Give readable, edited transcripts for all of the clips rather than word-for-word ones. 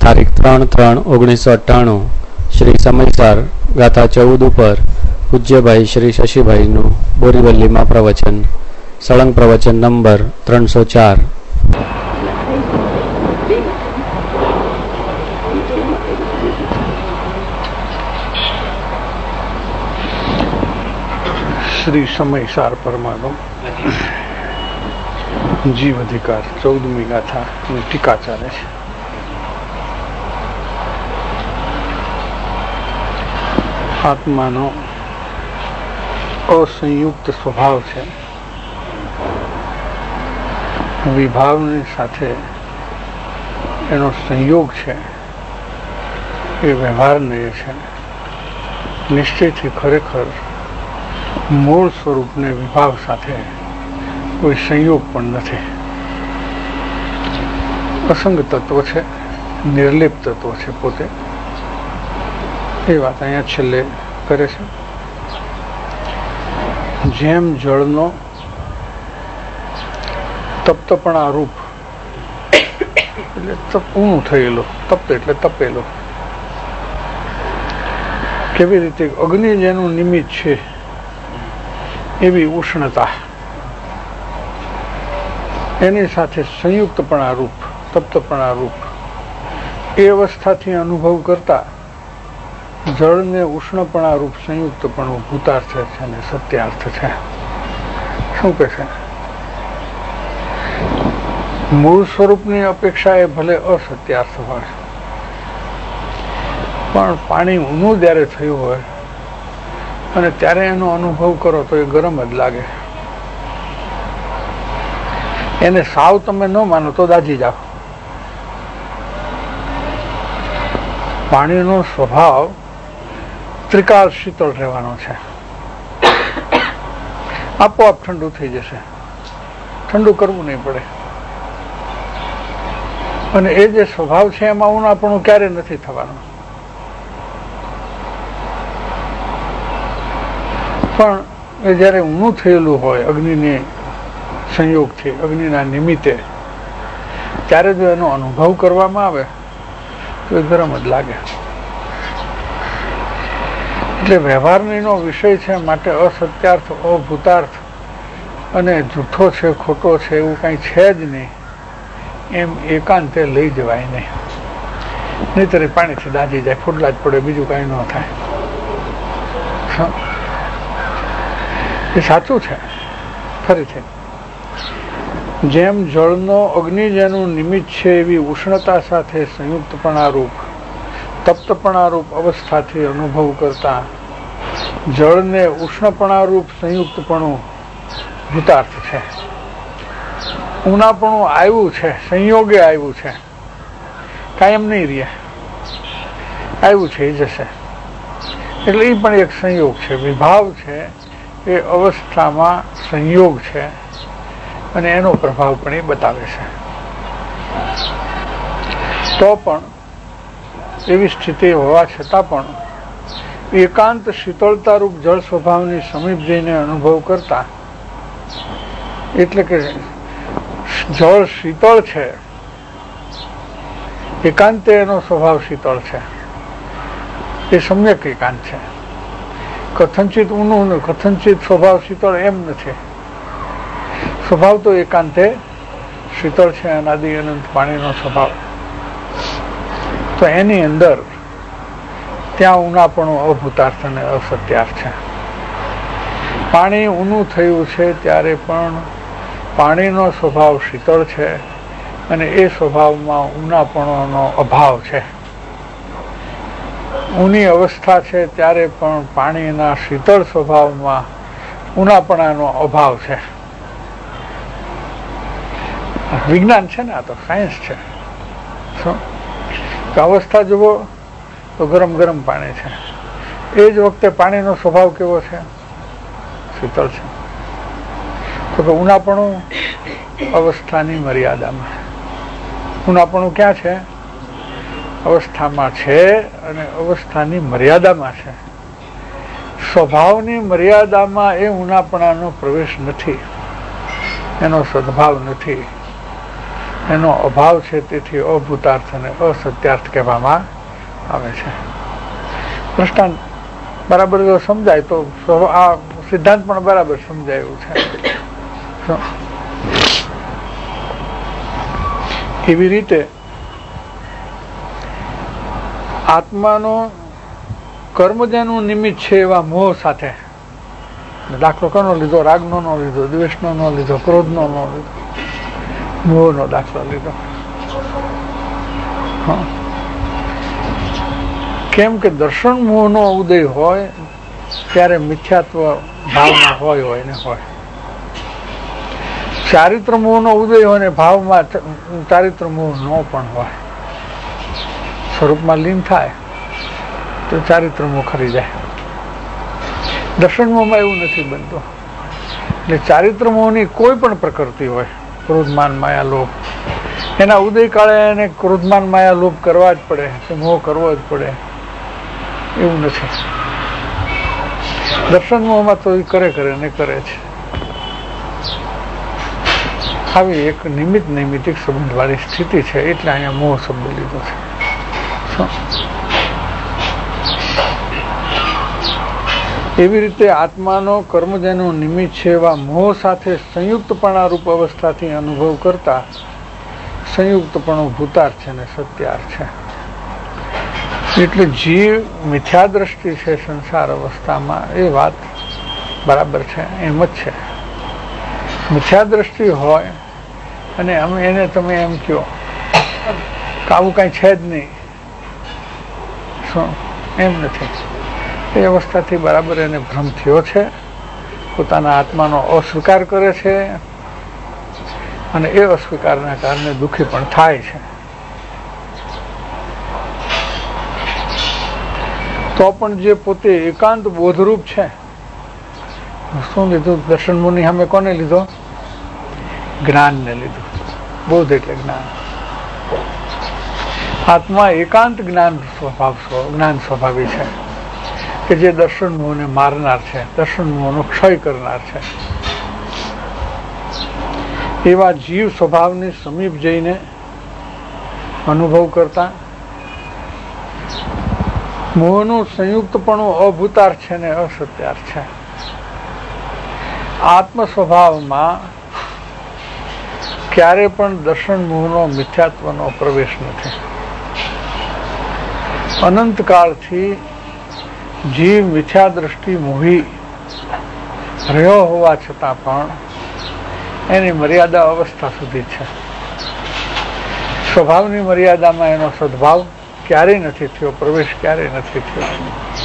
તારીખ 3/3/1998 શ્રી સમયસાર ગાથા 14 ઉપર પૂજ્યભાઈ શ્રી શશીભાઈનું બોરીવલીમાં પ્રવચન, સળંગ પ્રવચન નંબર 304. શ્રી સમયસાર પરમાણુ જીવ અધિકાર 14મી ગાથા ની ટીકા ચાલે છે. આત્માનો અસંયુક્ત સ્વભાવ છે, વિભાવની સાથે એનો સંયોગ છે, એ વ્યવહારનીય છે. નિશ્ચયથી ખરેખર મૂળ સ્વરૂપને વિભાવ સાથે કોઈ સંયોગ પણ નથી. અસંગ તત્વ છે, નિર્લેપ તત્વ છે પોતે. એ વાત અહીંયા છેલ્લે કરે છે. જેમ જળનો તપ્તપણા રૂપ એટલે ઊણું થયેલો, તપ્ત એટલે તપેલો. કેવી રીતે અગ્નિ જેનું નિમિત્ત છે એવી ઉષ્ણતા એની સાથે સંયુક્તપણા રૂપ, તપ્તપણા રૂપ એ અવસ્થાથી અનુભવ કરતા જળને ઉષ્ણપણા રૂપ સંયુક્તપણું ભૂતાર્થ છે અને સત્યાર્થ છે. શું કે છે? મૂળ સ્વરૂપની અપેક્ષા એ ભલે અસત્યાર્થ હોય, પણ પાણી ઊનું જ્યારે થયું હોય અને ત્યારે એનો અનુભવ કરો તો એ ગરમ જ લાગે. એને સાવ તમે ન માનો તો દાજી જાઓ. પાણીનો સ્વભાવ ત્રિકાળ શીતળ રહેવાનો છે. આપોઆપ ઠંડુ થઈ જશે, ઠંડુ કરવું નહીં પડે. અને એ જે સ્વભાવ છે એમાં ઊનાપણું ક્યારે નથી થવાનું. પણ એ જયારે ઊનું થયેલું હોય અગ્નિને સંયોગથી, અગ્નિના નિમિત્તે, ત્યારે જો એનો અનુભવ કરવામાં આવે તો એ ગરમ જ લાગે. એટલે વ્યવહારનો વિષય છે, માટે અસત્યાર્થ, અભૂતાર્થ અને જૂઠો છે, ખોટો છે એવું કઈ છે જ નહીં એમ એકાંતે લઈ જવાય નહીં. નહીંતર પાણીથી દાજી જાય, ફૂટલા જ પડે, બીજું કઈ ન થાય. એ સાચું છે. ફરીથી, જેમ જળનો અગ્નિ જેનું નિમિત્ત છે એવી ઉષ્ણતા સાથે સંયુક્તપણા રૂપ, તપ્તપણા રૂપ અવસ્થાથી અનુભવ કરતા જળને ઉષ્ણપણા રૂપ સંયુક્તપણું ભૂતાર્થ છે. ઊનાપણું આવ્યું છે, સંયોગે આવ્યું છે, કાયમ નહીં રહે, આવ્યું છે એ જશે. એટલે એ પણ એક સંયોગ છે, વિભાવ છે. એ અવસ્થામાં સંયોગ છે અને એનો પ્રભાવ પણ એ બતાવે છે. તો પણ એવી સ્થિતિ હોવા છતાં પણ એકાંત શીતળતા રૂપ જળ સ્વભાવની સમીપ જઈને અનુભવ કરતા, એટલે કે જળ શીતળ છે, એકાંતે એનો સ્વભાવ શીતળ છે, એ સમ્યક એકાંત છે. કથનચિત ઊનું ને કથનચિત સ્વભાવ શીતળ એમ નથી. સ્વભાવ તો એકાંતે શીતળ છે, અનાદિ અનંત પાણીનો સ્વભાવ. તો એની અંદર ત્યાં ઊનાપણું અભૂતાર્થ અને અસત્યાર્થ છે. પાણી ઊનું થયું છે ત્યારે પણ પાણીનો સ્વભાવ શીતળ છે અને એ સ્વભાવમાં ઊનાપણોનો અભાવ છે. ઊની અવસ્થા છે ત્યારે પણ પાણીના શીતળ સ્વભાવમાં ઊનાપણાનો અભાવ છે. વિજ્ઞાન છે ને, આ તો સાયન્સ છે. શું અવસ્થા જુઓ તો ગરમ ગરમ પાણી છે, એ જ વખતે પાણીનો સ્વભાવ કેવો છે? શીતળ છે. તો કે ઊનાપણું અવસ્થાની મર્યાદામાં. ઊનાપણું ક્યાં છે? અવસ્થામાં છે અને અવસ્થાની મર્યાદામાં છે. સ્વભાવની મર્યાદામાં એ ઊનાપણાનો પ્રવેશ નથી, એનો સદભાવ નથી. એનો અભાવ છે, તેથી અભૂતાર્થ અને અસત્યાર્થ કહેવામાં આવે છે. દ્રષ્ટાંત બરાબર જો સમજાય તો આ સિદ્ધાંત પણ બરાબર સમજાય એવું છે. એવી રીતે આત્માનો કર્મ જેનું નિમિત્ત છે એવા મોહ સાથે, દાખલો કોનો લીધો? રાગનો નો લીધો, દ્વેષનો નો લીધો, ક્રોધનો નો લીધો, મોહનો દાખલો લીધો. કેમ કે દર્શન મોહનો ઉદય હોય ત્યારે મિથ્યાત્વ ભાવમાં હોય ને હોય. ચારિત્ર મોહનો ઉદય હોય ને ભાવમાં ચારિત્ર મોહ નો પણ હોય. સ્વરૂપમાં લીન થાય તો ચારિત્ર મોહ ખરી જાય. દર્શન મોહમાં એવું નથી બનતું. એટલે ચારિત્ર મોહની કોઈ પણ પ્રકૃતિ હોય, ક્રોધમાન માયા લોભ, એના ઉદય કાળે એને ક્રોધમાન માયા લોભ કરવા જ પડે, મોહ કરવો જ પડે એવું નથી. દર્શન મોહમાં તો એ કરે ને કરે છે. આવી એક નિમિત્ત નૈમિતિક સંબંધ વાળી સ્થિતિ છે, એટલે અહીંયા મોહ શબ્દ લીધો છે. એવી રીતે આત્માનો કર્મ જેનું નિમિત્ત છે એવા મોહ સાથે સંયુક્તપણા રૂપ અવસ્થાથી અનુભવ કરતા સંયુક્તપણો ભૂતાર્થ છે ને સત્યાર્થ છે. એટલે જીવ મિથ્યા દ્રષ્ટિ છે સંસાર અવસ્થામાં, એ વાત બરાબર છે, એમ જ છે. મિથ્યા દ્રષ્ટિ હોય અને એને તમે એમ કહો કે આવું કાંઈ છે જ નહીં, શું એમ નથી. એ અવસ્થાથી બરાબર એને ભ્રમ થયો છે, પોતાના આત્માનો અસ્વીકાર કરે છે અને એ અસ્વીકારના કારણે દુઃખી પણ થાય છે. તો પણ જે પોતે એકાંત બોધરૂપ છે, શું લીધું? દર્શન મુનિ સામે કોને લીધો? જ્ઞાનને લીધું. બોધ એટલે જ્ઞાન. આત્મા એકાંત જ્ઞાન સ્વભાવી છે કે જે દર્શન મોહને મારનાર છે, દર્શન મોહનો ક્ષય કરનાર છે. એવા જીવ સ્વભાવની સમીપ જઈને અનુભવ કરતા મોહનું સંયુક્તપણું અભૂતાર્થ છે ને અસત્યાર્થ છે. આત્મ સ્વભાવમાં ક્યારે પણ દર્શન મોહનો મિથ્યાત્વનો પ્રવેશ નથી. અનંતકાળથી જીવ મિથ્યા દ્રષ્ટિ મોહી રહ્યો હોવા છતાં પણ એની મર્યાદા અવસ્થા સુધી છે. સ્વભાવની મર્યાદામાં એનો સદભાવ ક્યારેય નથી થયો, પ્રવેશ ક્યારેય નથી થયો.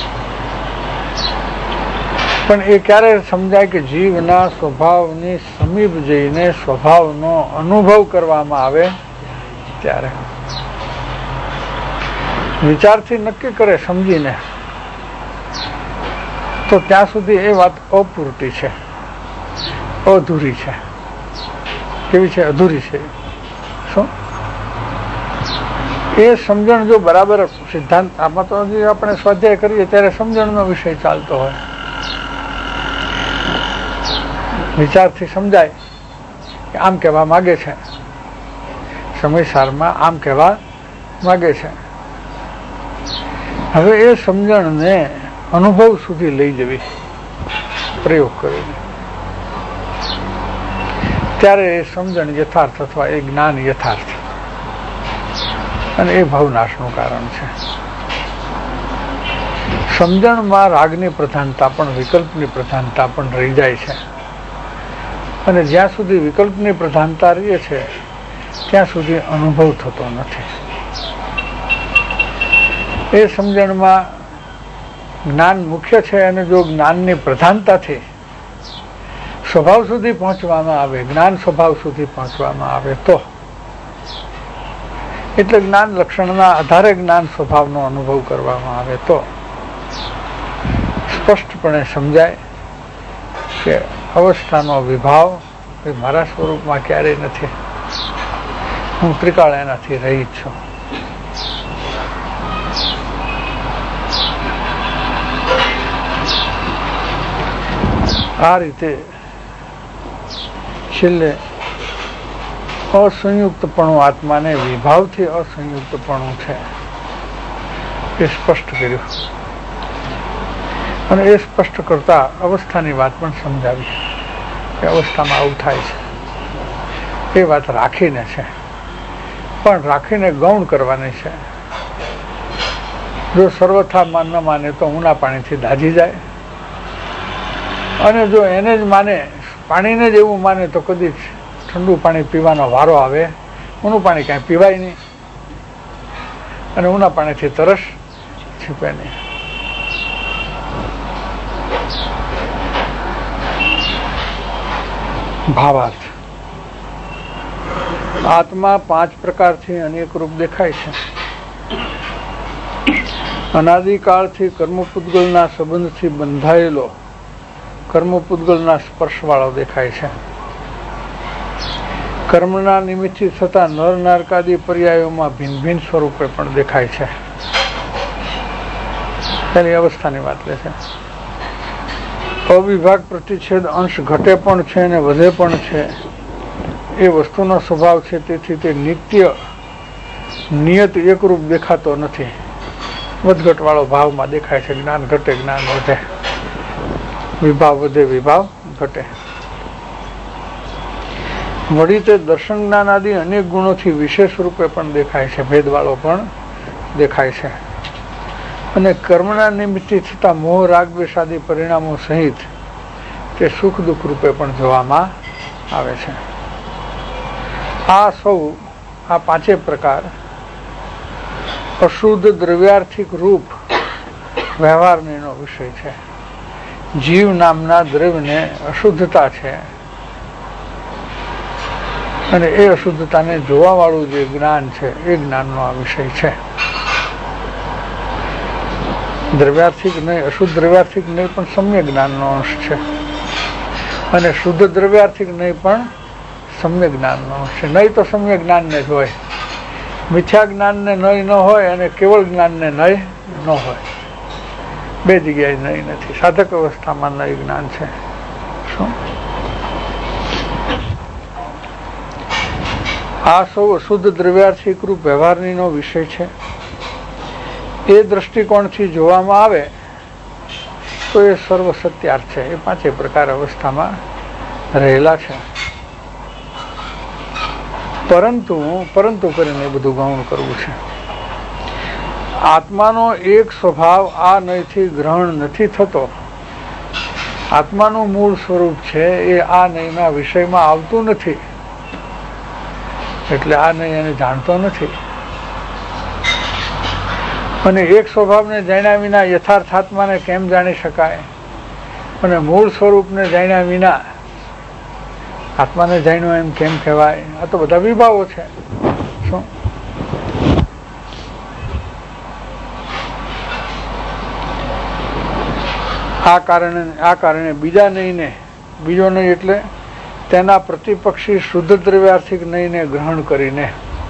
પણ એ ક્યારે સમજાય કે જીવના સ્વભાવની સમીપ જઈને સ્વભાવનો અનુભવ કરવામાં આવે ત્યારે. વિચારથી નક્કી કરે સમજીને તો ત્યાં સુધી એ વાત અપૂરતી છે, અધૂરી છે. કેવી છે? અધૂરી છે. શું એ સમજણ જો બરાબર સિદ્ધાંત, આમાં તો હજી આપણે સ્વાધ્યાય કરીએ ત્યારે સમજણનો વિષય ચાલતો હોય. વિચારથી સમજાય કે આમ કહેવા માગે છે, સમયસારમાં આમ કહેવા માગે છે. હવે એ સમજણને અનુભવ સુધી લઈ જવી પ્રયોગ કરીને, ત્યારે એ સમજણ યથાર્થ અથવા એ જ્ઞાન યથાર્થ, અને એ ભવનાશનું કારણ છે. સમજણમાં રાગની પ્રધાનતા પણ વિકલ્પની પ્રધાનતા પણ રહી જાય છે, અને જ્યાં સુધી વિકલ્પની પ્રધાનતા રહે છે ત્યાં સુધી અનુભવ થતો નથી. એ સમજણમાં જ્ઞાન મુખ્ય છે, અને જો જ્ઞાનની પ્રધાનતાથી સ્વભાવ સુધી પહોંચવામાં આવે, જ્ઞાન સ્વભાવ સુધી પહોંચવામાં આવે તો, એટલે જ્ઞાન લક્ષણના આધારે જ્ઞાન સ્વભાવનો અનુભવ કરવામાં આવે તો સ્પષ્ટપણે સમજાય કે અવસ્થાનો વિભાવ એ મારા સ્વરૂપમાં ક્યારેય નથી, હું ત્રિકાળ એનાથી રહિત છું. આ રીતે છેલ્લે અસંયુક્તપણું આત્માને વિભાવથી અસંયુક્તપણું છે એ સ્પષ્ટ કર્યું. અને એ સ્પષ્ટ કરતા અવસ્થાની વાત પણ સમજાવી કે અવસ્થામાં આવું થાય છે. એ વાત રાખીને છે, પણ રાખીને ગૌણ કરવાની છે. જો સર્વથા ન માને તો ઊના પાણીથી દાઝી જાય, અને જો એને જ માને, પાણીને જ એવું માને તો કદી ઠંડુ પાણી પીવાનો વારો આવે. ઊનું પાણી કાંઈ પીવાય નહીં, અને ઊના પાણીથી તરસ છીપે નહીં. ભાવાર્થ. આત્મા 5 પ્રકારથી અનેક રૂપ દેખાય છે. અનાદિકાળથી કર્મપુદ્ગલના સંબંધથી બંધાયેલો, કર્મપુદ્ગલના સ્પર્શવાળો દેખાય છે. કર્મના નિમિત્તથી થતા નર નારકાદી પર્યાયોમાં ભિન્ન ભિન્ન સ્વરૂપે પણ દેખાય છે. તેની અવસ્થાની વાત લે છે. અવિભાગ પ્રતિચ્છેદ અંશ ઘટે પણ છે અને વધે પણ છે. એ વસ્તુનો સ્વભાવ છે, તેથી તે નિત્ય નિયત એકરૂપ દેખાતો નથી. વધઘટ વાળો ભાવમાં દેખાય છે. જ્ઞાન ઘટે, જ્ઞાન વધે, વિભાવ વધે, વિભાવ ઘટે. વળી તે દર્શન જ્ઞાન આદિ અનેક ગુણોથી વિશેષ રૂપે પણ દેખાય છે, ભેદવાળો પણ દેખાય છે. અને કર્મના નિમિત્તથી થતા મોહ રાગ દ્વેષ આદિ પરિણામો સહિત તે સુખ દુઃખ રૂપે પણ જોવામાં આવે છે. આ 5 પ્રકાર અશુદ્ધ દ્રવ્યાર્થિક રૂપ વ્યવહારનો વિષય છે. જીવ નામના દ્રવ્યને અશુદ્ધતા છે, અને એ અશુદ્ધતાને જોવા વાળું જે જ્ઞાન છે એ જ્ઞાનનો આ વિષય છે. દ્રવ્યાર્થિક નહીં, અશુદ્ધ દ્રવ્યાર્થિક નહીં, પણ સમ્યક જ્ઞાનનો અંશ છે. અને શુદ્ધ દ્રવ્યાર્થિક નહીં, પણ સમ્યક જ્ઞાનનો અંશ છે. નહીં તો સમ્યક જ્ઞાનને જ હોય, મિથ્યા જ્ઞાનને નહીં ન હોય, અને કેવળ જ્ઞાનને નહીં ન હોય. 2 જગ્યાએ નહીં નથી. સાધક અવસ્થામાં નહીં જ્ઞાન છે. શું આ સૌ અશુદ્ધ દ્રવ્યાર્થિક રૂપ વ્યવહારનો વિષય છે. એ દ્રષ્ટિકોણથી જોવામાં આવે તો એ સર્વ સત્યાર્થ છે. એ 5 પ્રકાર અવસ્થામાં રહેલા છે. પરંતુ કરીને એ બધું ગૌણ કરવું છે. આત્માનો એક સ્વભાવ આ નયથી ગ્રહણ નથી થતો. આત્માનું મૂળ સ્વરૂપ છે એ આ નયના વિષયમાં આવતું નથી, એટલે આ નય એને જાણતો નથી. અને એક સ્વભાવને જાણ્યા વિના યથાર્થ આત્માને કેમ જાણી શકાય? અને મૂળ સ્વરૂપને જાણ્યા વિના આત્માને જાણ્યો એમ કેમ કહેવાય? આ તો બધા વિભાવો છે. શું આ કારણે બીજા નયને, બીજો નય એટલે તેના પ્રતિપક્ષી શુદ્ધ દ્રવ્યાર્થિક નયને ગ્રહણ કરીને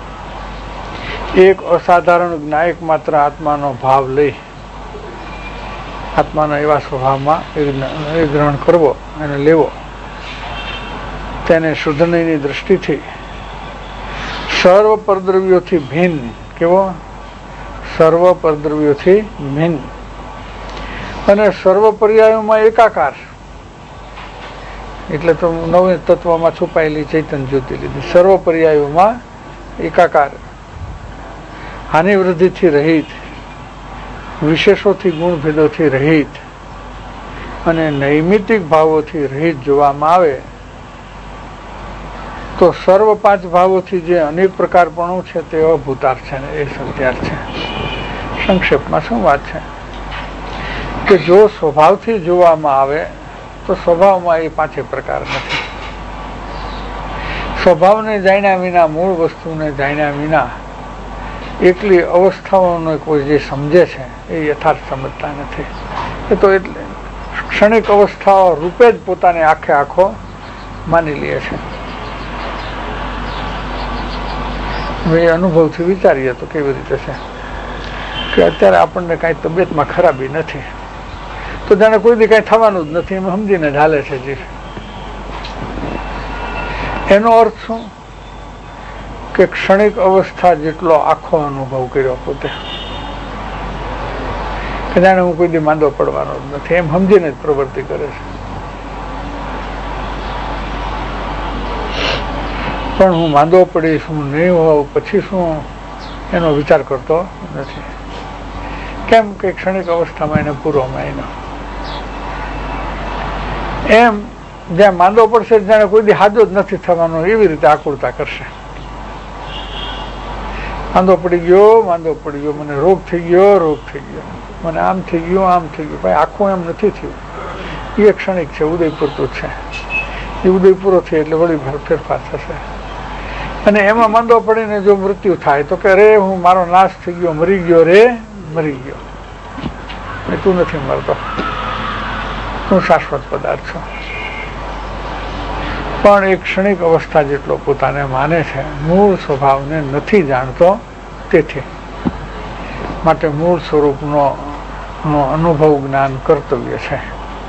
એક અસાધારણ જ્ઞાયક માત્ર આત્માનો ભાવ લઈ આત્માના એવા સ્વભાવમાં એ ગ્રહણ કરવો અને લેવો, તેને શુદ્ધ નયની દ્રષ્ટિથી સર્વ પરદ્રવ્યોથી ભિન્ન, કેવો? સર્વ પરદ્રવ્યોથી ભિન્ન અને સર્વ પર્યાયોમાં એકાકાર. એટલે તો 9 તત્વમાં છુપાયેલી ચૈતન્ય જ્યોતિ લીધી. સર્વ પર્યાયોમાં એકાકાર, હાનિ વૃદ્ધિથી રહિત, વિશેષોથી ગુણભેદોથી રહિત અને નૈમિતિક ભાવોથી રહિત જોવામાં આવે તો સર્વ 5 ભાવોથી જે અનેક પ્રકારપણું છે તે અભૂતાર્થ છે ને એ સત્યાર્થ છે. સંક્ષેપમાં શું વાત છે કે જો સ્વભાવથી જોવામાં આવે તો સ્વભાવમાં એ 5 પ્રકાર નથી. સ્વભાવને જાણ્યા વિના, મૂળ વસ્તુને જાણ્યા વિના એકલી અવસ્થાઓને કોઈ જે સમજે છે એ યથાર્થ સમજતા નથી. એ તો એટલે ક્ષણિક અવસ્થાઓ રૂપે જ પોતાને આખે આખો માની લે છે. હવે અનુભવથી વિચારીએ તો કેવી રીતે છે કે અત્યારે આપણને કાંઈ તબિયતમાં ખરાબી નથી, તો જાણે કોઈ દી કાંઈ થવાનું જ નથી એમ સમજીને ચાલે છે જીવ. એનો અર્થ શું? કે ક્ષણિક અવસ્થા જેટલો આખો અનુભવ કર્યો પોતે, કે જાણે હું કોઈ દી માંદો પડવાનો જ નથી એમ સમજીને જ પ્રવૃત્તિ કરે છે. પણ હું માંદો પડીશ, હું નહીં હોઉં, પછી શું, એનો વિચાર કરતો નથી. કેમ કે ક્ષણિક અવસ્થામાં એને પૂરો માયનો. એમ જ્યાં માંદો પડશે જાણે કોઈ દી હાજો જ નથી થવાનો એવી રીતે આકુળતા કરશે. માંદો પડી ગયો, મને રોગ થઈ ગયો, મને આમ થઈ ગયું. ભાઈ આખું એમ નથી થયું, એ ક્ષણિક છે, ઉદય પૂરતું છે. એ ઉદય પૂરો થયો એટલે વળી ફેરફાર થશે. અને એમાં માંદો પડીને જો મૃત્યુ થાય તો કે અરે હું મારો નાશ થઈ ગયો, મરી ગયો. તું નથી મરતો, તું શાશ્વત પદાર્થ છો. પણ એક ક્ષણિક અવસ્થા જેટલો પોતાને માને છે, મૂળ સ્વભાવને નથી જાણતો. તેથી માટે મૂળ સ્વરૂપનો અનુભવ જ્ઞાન કર્તવ્ય છે.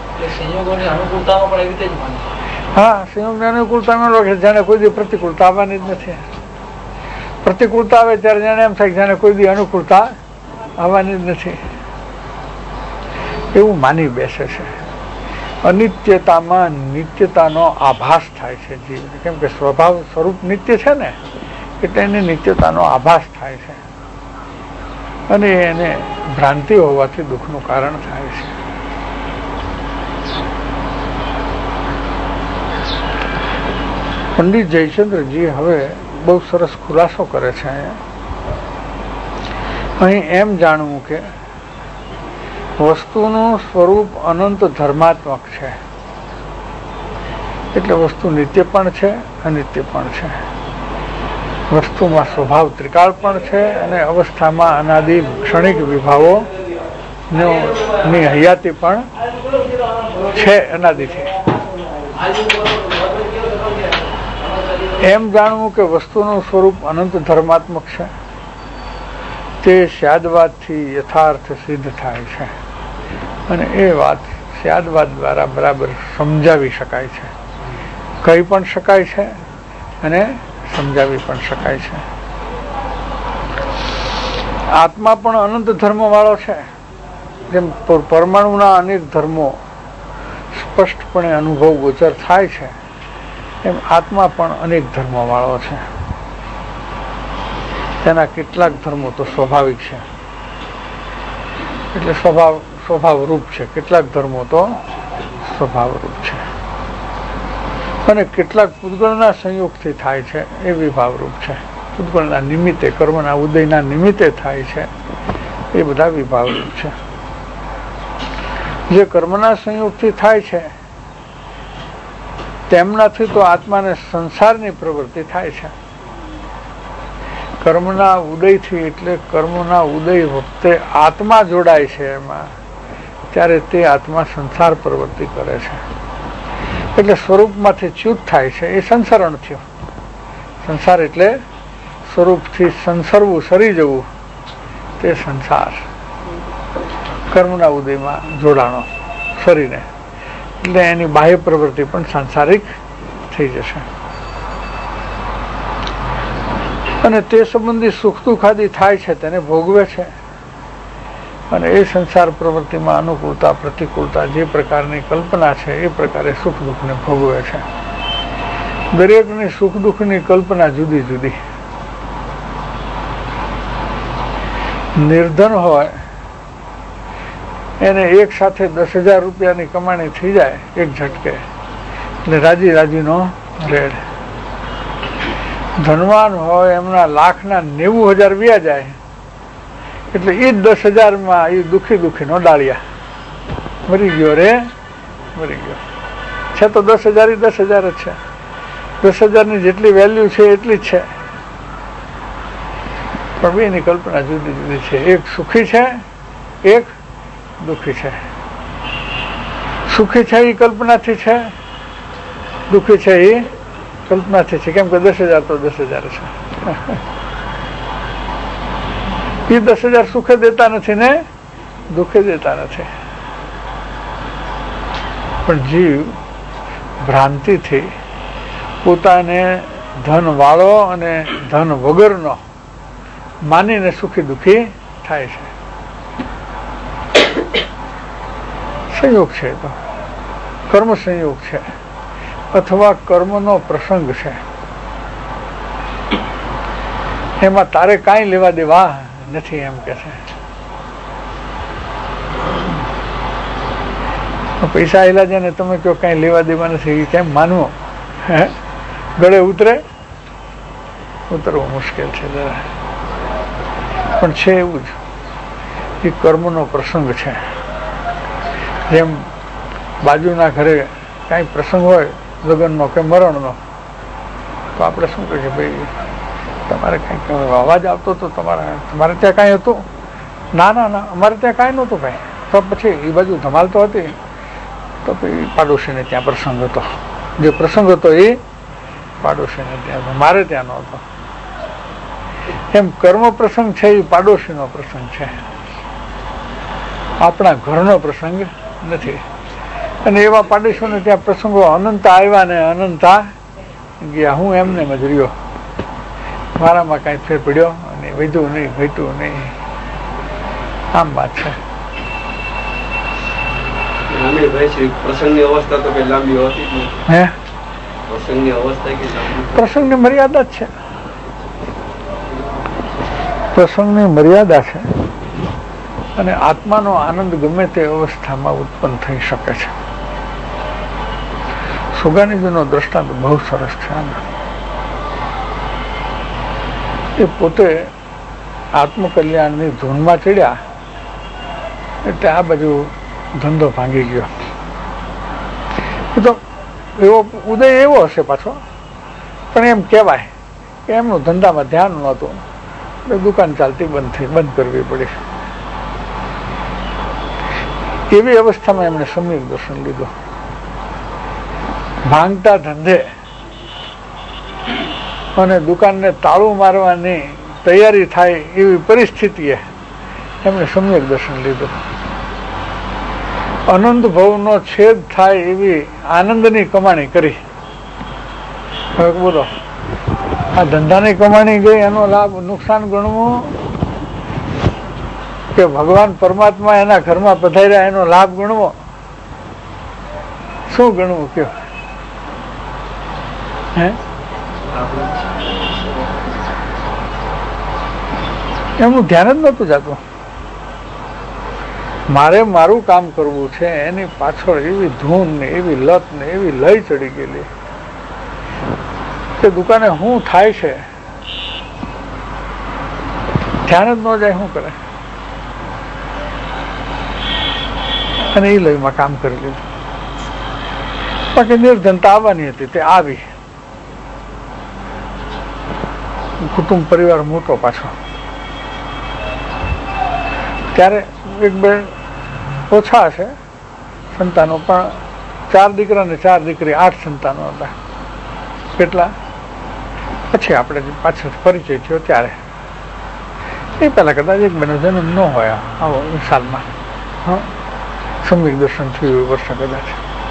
હા, સંયોગની અનુકૂળતા જાણે કોઈ દી પ્રતિકૂળતા આવવાની જ નથી. પ્રતિકૂળતા આવે ત્યારે જાણે એમ થાય જાણે કોઈ દી અનુકૂળતા આવવાની જ નથી એવું માની બેસે છે. અનિત્યતામાં નિત્યતાનો આભાસ થાય છે જીવ, કેમ કે સ્વરૂપ નિત્ય છે ને, એટલે એને નિત્યતાનો આભાસ થાય છે. અને એને ભ્રાંતિ હોવાથી દુઃખનું કારણ થાય છે. પંડિત જયચંદ્રજી હવે બહુ સરસ ખુલાસો કરે છે. અહીં એમ જાણવું કે વસ્તુનું સ્વરૂપ અનંત ધર્માત્મક છે, એટલે વસ્તુ નિત્ય પણ છે, અનિત્ય પણ છે. વસ્તુમાં સ્વભાવ ત્રિકાળ પણ છે, અને અવસ્થામાં અનાદિ ક્ષણિક વિભાવો ની હયાતી પણ છે અનાદિથી. એમ જાણવું કે વસ્તુનું સ્વરૂપ અનંત ધર્માત્મક છે, તે સ્યાદવાદથી યથાર્થ સિદ્ધ થાય છે. અને એ વાત સ્યાદવાદ દ્વારા બરાબર સમજાવી શકાય છે, કહી પણ શકાય છે અને સમજાવી પણ શકાય છે. આત્મા પણ અનંત ધર્મ વાળો છે. જેમ પરમાણુના અનેક ધર્મો સ્પષ્ટપણે અનુભવ ગોચર થાય છે, એમ આત્મા પણ અનેક ધર્મો વાળો છે. તેના કેટલાક ધર્મો તો સ્વાભાવિક છે, એટલે સ્વભાવ રૂપ છે. કેટલાક ધર્મો તો સ્વભાવ રૂપ છે, અને કેટલાક પૂતગળના સંયોગથી થાય છે, એ વિભાવ રૂપ છે. પૂતગળના નિમિત્તે, કર્મના ઉદયના નિમિત્તે થાય છે, એ બધા વિભાવ રૂપ છે. જે કર્મના સંયોગથી થાય છે તેમનાથી તો આત્માને સંસારની પ્રવૃત્તિ થાય છે. કર્મના ઉદયથી, એટલે કર્મના ઉદય વખતે આત્મા જોડાય છે એમાં, ત્યારે તે આત્મા સંસાર પ્રવૃત્તિ કરે છે. એટલે સ્વરૂપમાંથી ચ્યુત થાય છે, એ સંસરણ થયો. સંસાર એટલે સ્વરૂપથી સંસરવું, સરી જવું, તે સંસાર. કર્મના ઉદયમાં જોડાણો સરીને, એટલે એની બાહ્ય પ્રવૃત્તિ પણ સાંસારિક થઈ જશે. અને તે સંબંધી સુખ દુઃખ આદિ થાય છે, તેને ભોગવે છે. અને એ સંસાર પ્રવૃત્તિમાં અનુકૂળતા પ્રતિકૂળતા જે પ્રકારની કલ્પના છે એ પ્રકારે સુખ દુઃખને ભોગવે છે. દરેકની સુખ દુઃખની કલ્પના જુદી જુદી. નિર્ધન હોય એને એક સાથે 10,000 રૂપિયાની કમાણી થઈ જાય એક ઝટકે, એટલે રાજીનો રેડ. ધનવાન હોય એમના લાખના 90,000 વ્યા જાય, એટલે એ 10,000માં એ દુઃખી નો ડાળિયા, મરી ગયો છે. તો 10,000 એ 10,000 જ છે. 10,000ની જેટલી વેલ્યુ છે એટલી જ છે, પણ બેની કલ્પના જુદી જુદી છે. એક સુખી છે, એક દુઃખી છે. સુખી છે એ કલ્પનાથી છે, દુઃખી છે એ કલ્પનાથી છે. કેમ કે 10,000 તો 10,000 છે. એ 10,000 સુખે દેતા નથી ને દુઃખે દેતા નથી. પણ જીવ ભ્રાંતિથી પોતાને ધન વાળો અને ધન વગરનો માનીને સુખી દુઃખી થાય છે. સંયોગ છે, તો કર્મ સંયોગ છે અથવા કર્મનો પ્રસંગ છે. એમાં તારે કાંઈ લેવા દેવા નથી એમ કે છે. પૈસા આવેલા છે ને તમે કહો કાંઈ લેવા દેવા નથી, કેમ માનવો? ગળે ઉતરવું મુશ્કેલ છે જરા, પણ છે એવું જ. એ કર્મનો પ્રસંગ છે. જેમ બાજુના ઘરે કાંઈ પ્રસંગ હોય, લગ્નનો કે મરણનો, તો આપણે શું કહીએ, ભાઈ તમારે કાંઈક અવાજ આવતો હતો, તમારે ત્યાં કાંઈ હતું? ના ના ના, અમારે ત્યાં કાંઈ નહોતું ભાઈ. તો પછી એ બાજુ ધમાલ તો હતી, તો પછી પાડોશીને ત્યાં પ્રસંગ હતો. જે પ્રસંગ હતો એ પાડોશીને ત્યાં, મારે ત્યાં નહોતો. એમ કર્મ પ્રસંગ છે એ પાડોશીનો પ્રસંગ છે, આપણા ઘરનો પ્રસંગ નથી. અને એવા પાડોશીઓને ત્યાં પ્રસંગો અનંત આવ્યા ને અનંત ગયા. હું એમને જ રહ્યો, મારામાં કાંઈ ફેર પડ્યો અને વધ્યું નહીં ઘટ્યું નહીં. આમ વાત છે. પ્રસંગની મર્યાદા જ છે. પ્રસંગની મર્યાદા છે અને આત્માનો આનંદ ગમે તે અવસ્થામાં ઉત્પન્ન થઈ શકે છે. સુગાનીજીનો દ્રષ્ટાંત બહુ સરસ છે. એ પોતે આત્મકલ્યાણની ધૂનમાં ચડ્યા એટલે આ બાજુ ધંધો ભાંગી ગયો. તો એવો ઉદય એવો હશે પાછો, પણ એમ કહેવાય કે એમનું ધંધામાં ધ્યાન નહોતું, દુકાન ચાલતી બંધ કરવી પડી. એવી અવસ્થામાં એમણે સમ્યક દર્શન લીધું. ભાંગતા ધંધે અને દુકાનને તાળું મારવાની તૈયારી થાય એવી પરિસ્થિતિએ એમણે સમ્યક દર્શન લીધું. અનંત ભવનો છેદ થાય એવી આનંદની કમાણી કરી. હવે બોલો, આ ધંધાની કમાણી ગઈ, એનો લાભ નુકસાન ગણવું કે ભગવાન પરમાત્મા એના ઘરમાં પધાર્યા એનો લાભ ગણવો? શું ગણવું કયો? એમનું ધ્યાન જ નહોતું જતું. મારે મારું કામ કરવું છે, એની પાછળ એવી ધૂન ને એવી લત ને એવી લય ચડી ગયેલી કે દુકાને શું થાય છે ધ્યાન જ ન જાય. શું કરે? અને એ લયમાં કામ કરી લીધું. બાકી નિર્ધનતા આવવાની હતી, તે આવી. કુટુંબ પરિવાર મોટો પાછો, ત્યારે એક બે ઓછા હશે સંતાનો, પણ 4 દીકરા ને 4 દીકરી, 8 સંતાનો હતા. કેટલા? પછી આપણે પાછળ પરિચય થયો ત્યારે, એ પહેલા કદાચ એક બેનો જન્મ ન હોય આવો સાલમાં. સમ્યક દર્શન થયું વર્ષે કદાચ.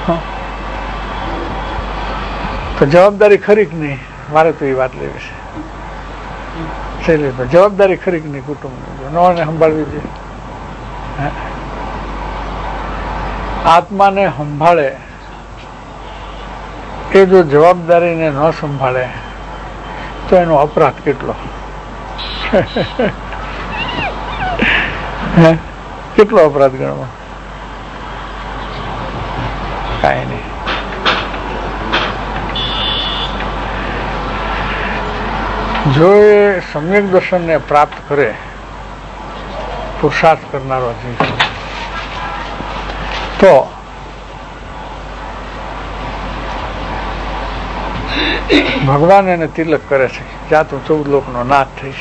તો જવાબદારી ખરી કે નહીં? મારે તો એ વાત લેવી છે. શૈલેષભાઈ, જવાબદારી ખરી કે નહીં કુટુંબની? નવાને સંભાળવી જોઈએ. આત્માને સંભાળે એ જો જવાબદારીને ન સંભાળે તો એનો અપરાધ કેટલો? કેટલો અપરાધ ગણવો? કાંઈ નહીં. જો એ સમ્યક દર્શનને પ્રાપ્ત કરે, પુરુષાર્થ કરનારો જીવ, તો ભગવાન એને તિલક કરે છે, જ્યાં તું 14 લોકનો નાથ થઈશ.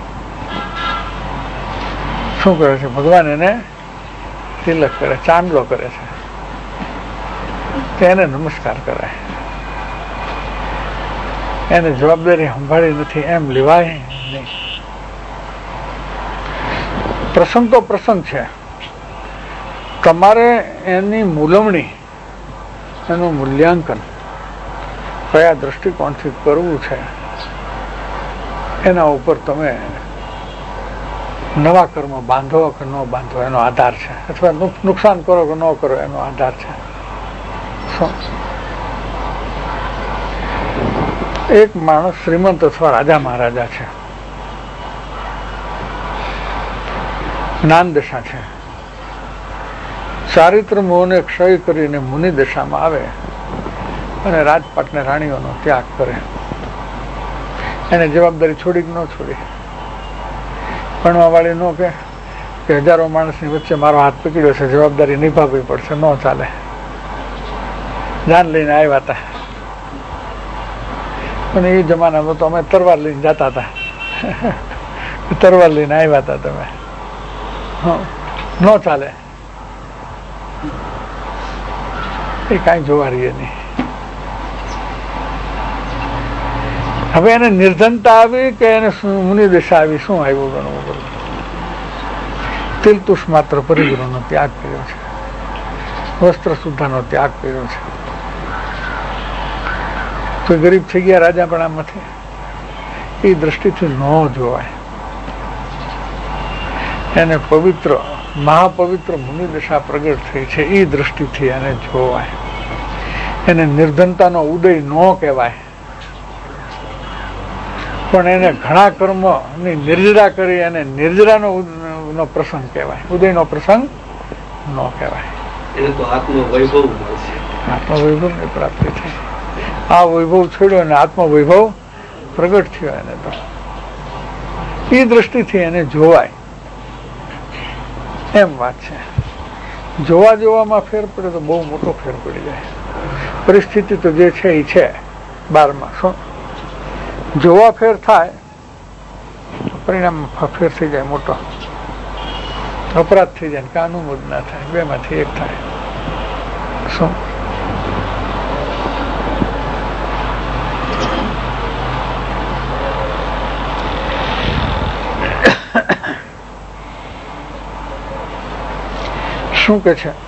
શું કરે છે? ભગવાન એને તિલક કરે, ચાંદલો કરે છે, તેને નમસ્કાર કરાય. એને જવાબદારી સંભાળી નથી એમ લેવાય નહીં. પ્રસંગ તો પ્રસંગ છે. તમારે એની મૂલવણી, એનું મૂલ્યાંકન કયા દ્રષ્ટિકોણથી કરવું છે એના ઉપર તમે નવા કર્મ બાંધો કે ન બાંધો એનો આધાર છે, અથવા નુકસાન કરો કે ન કરો એનો આધાર છે. એક માણસ શ્રીમંત અથવા રાજા મહારાજા છે, જ્ઞાન દશા છે, ચારિત્ર મોહને ક્ષય કરીને મુનિ દશામાં આવે અને રાજપાટને રાણીઓનો ત્યાગ કરે. એને જવાબદારી છોડી કે ન છોડી? ભણવા વાળી નો કે હજારો માણસની વચ્ચે મારો હાથ પકડ્યો છે, જવાબદારી નિભાવવી પડશે, ન ચાલે. જાન લઈને આવ્યા હતા, અને એ જમાનામાં તો અમે તરવાર લઈને જતા હતા. તરવાર લઈને આવ્યા હતા તમે, ન ચાલે. એ કાંઈ જોવા રહીએ નહીં. હવે એને નિર્ધનતા આવી કે એને મુનિ દશા આવી? શું આવ્યું ગણવું પડે? તિલતુષ માત્ર પરિગ્રહનો ત્યાગ કર્યો છે, વસ્ત્ર શુદ્ધાનો ત્યાગ કર્યો છે. તો ગરીબ થઈ ગયા રાજાપણામાંથી? એ દ્રષ્ટિથી ન જોવાય. એને પવિત્ર મહાપવિત્ર મુનિ દશા પ્રગટ થઈ છે એ દ્રષ્ટિથી એને જોવાય. એને નિર્ધનતાનો ઉદય ન કહેવાય, પણ એને ઘણા કર્મની નિર્જરા કરી અને નિર્જરાનો પ્રસંગ કહેવાય, ઉદયનો પ્રસંગ ન કહેવાય. આત્મવૈભવની પ્રાપ્તિ થઈ. આ વૈભવ છોડ્યો અને આત્મવૈભવ પ્રગટ થયો એને. તો એ દ્રષ્ટિથી એને જોવાય એમ વાત છે. જોવા જોવામાં ફેર પડે તો બહુ મોટો ફેર પડી જાય. પરિસ્થિતિ તો જે છે એ છે બારમાં. શું જોવા ફેર થાય પરિણામમાં ફેર થઈ જાય, મોટો અપરાધ થઈ જાય, કાનૂન ના થાય, બેમાંથી એક થાય. શું શું કે છે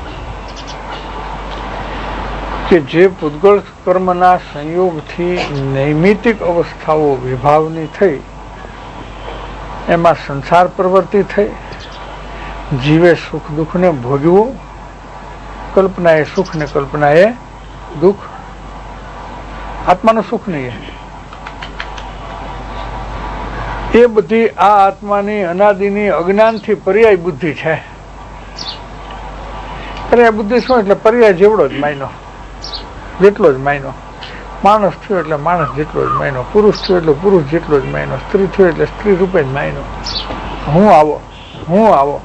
કે જે પૂતગળ કર્મના સંયોગથી નૈમિતિક અવસ્થાઓ વિભાવની થઈ, એમાં સંસાર પ્રવૃત્તિ થઈ, જીવે સુખ દુઃખને ભોગવું, કલ્પના એ સુખ ને કલ્પના એ દુઃખ. આત્માનું સુખ નહીં. એ બધી આ આત્માની અનાદિની અજ્ઞાનથી પર્યાય બુદ્ધિ છે. પર્યાય બુદ્ધિ શું? એટલે પર્યાય જેવડો જ માયનો, જેટલો જ માયનો. માણસ થયો એટલે માણસ જેટલો જ માયનો, પુરુષ થયો એટલે પુરુષ જેટલો જ માયનો, સ્ત્રી થયો એટલે સ્ત્રી રૂપે જ માયનો. હું આવો, હું આવો.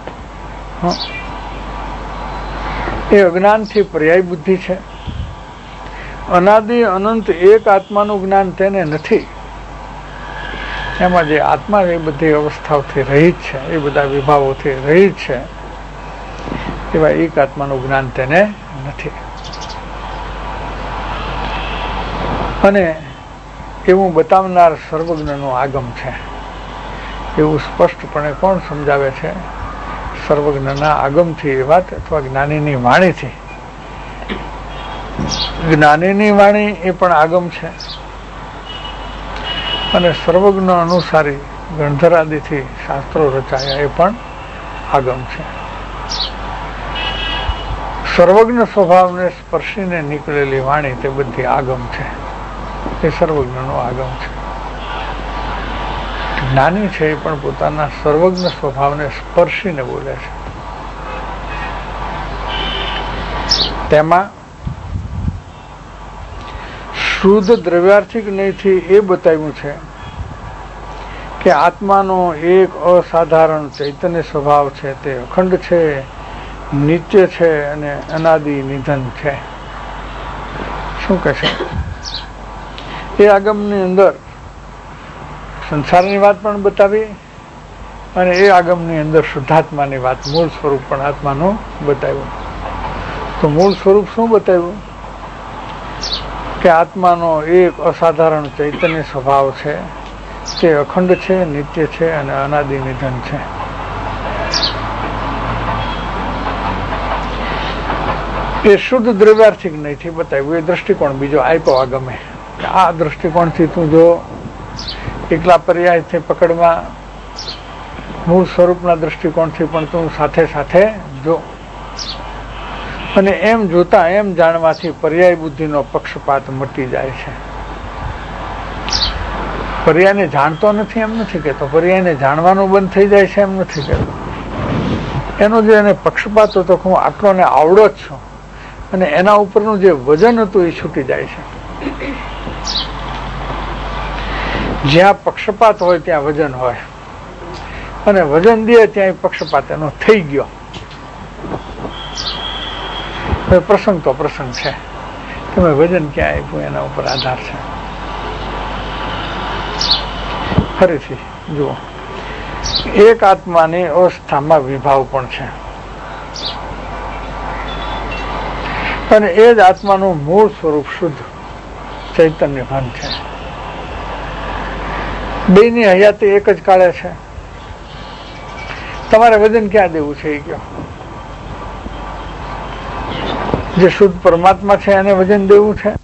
એ અજ્ઞાનથી પર્યાય બુદ્ધિ છે. અનાદિ અનંત એક આત્માનું જ્ઞાન તેને નથી. એમાં જે આત્મા એ બધી અવસ્થાઓથી રહિત છે, એ બધા વિભાવોથી રહિત છે, એવા એક આત્માનું જ્ઞાન તેને નથી. અને એવું બતાવનાર સર્વજ્ઞનો આગમ છે. એવું સ્પષ્ટપણે કોણ સમજાવે છે? સર્વજ્ઞના આગમથી એ વાત, અથવા જ્ઞાનીની વાણીથી. જ્ઞાનીની વાણી એ પણ આગમ છે, અને સર્વજ્ઞ અનુસારી ગણધરાદિથી શાસ્ત્રો રચાયા એ પણ આગમ છે. સર્વજ્ઞ સ્વભાવને સ્પર્શીને નીકળેલી વાણી તે બધી આગમ છે. એ સર્વજ્ઞનો આગમ છે. જ્ઞાની છે એ પણ પોતાના સર્વજ્ઞ સ્વભાવને સ્પર્શીને બોલે છે. તેમાં શુદ્ધ દ્રવ્યાર્થિક નહીંથી એ બતાવ્યું છે કે આત્માનો એક અસાધારણ ચૈતન્ય સ્વભાવ છે, તે અખંડ છે, નિત્ય છે અને અનાદિ નિધન છે. શું કહે છે? એ આગમની અંદર સંસારની વાત પણ બતાવી, અને એ આગમની અંદર શુદ્ધાત્માની વાત, મૂળ સ્વરૂપ પણ આત્માનું બતાવ્યું. તો મૂળ સ્વરૂપ શું બતાવ્યું? કે આત્માનો એક અસાધારણ ચૈતન્ય સ્વભાવ છે, તે અખંડ છે, નિત્ય છે અને અનાદિ નિધન છે. એ શુદ્ધ દ્રવ્યાર્થિક નહીંથી બતાવ્યું, એ દ્રષ્ટિકોણ બીજો આપ્યો આ ગમે. આ દ્રષ્ટિકોણથી તું જો એકલા પર્યાયથી પકડમાં મૂળ સ્વરૂપના દ્રષ્ટિકોણથી પણ તું સાથે સાથે જો, અને એમ જોતા એમ જાણવાથી પર્યાય બુદ્ધિનો પક્ષપાત મટી જાય છે. પર્યાયને જાણતો નથી એમ નથી કહેતો, પર્યાયને જાણવાનું બંધ થઈ જાય છે એમ નથી કહેતો. એનો જે એને પક્ષપાત હતો કે હું આટલો ને આવડો જ છું, અને એના ઉપરનું જે વજન હતું એ છૂટી જાય છે. જ્યાં પક્ષપાત હોય ત્યાં વજન હોય, અને વજન દે ત્યાં પક્ષપાત એનો થઈ ગયો. પ્રસંગ તો પ્રસંગ છે, તમે વજન ક્યાં આપ્યું એના ઉપર આધાર છે. ફરીથી જુઓ, એક આત્માની અવસ્થામાં વિભાવ પણ છે, અને એ જ આત્માનું મૂળ સ્વરૂપ શુદ્ધ ચૈતન્ય ભાન છે. બેની હયાતી એક જ કાળે છે. તમારે વજન ક્યાં દેવું છે એ કહો. જે શુદ્ધ પરમાત્મા છે એને વજન દેવું છે,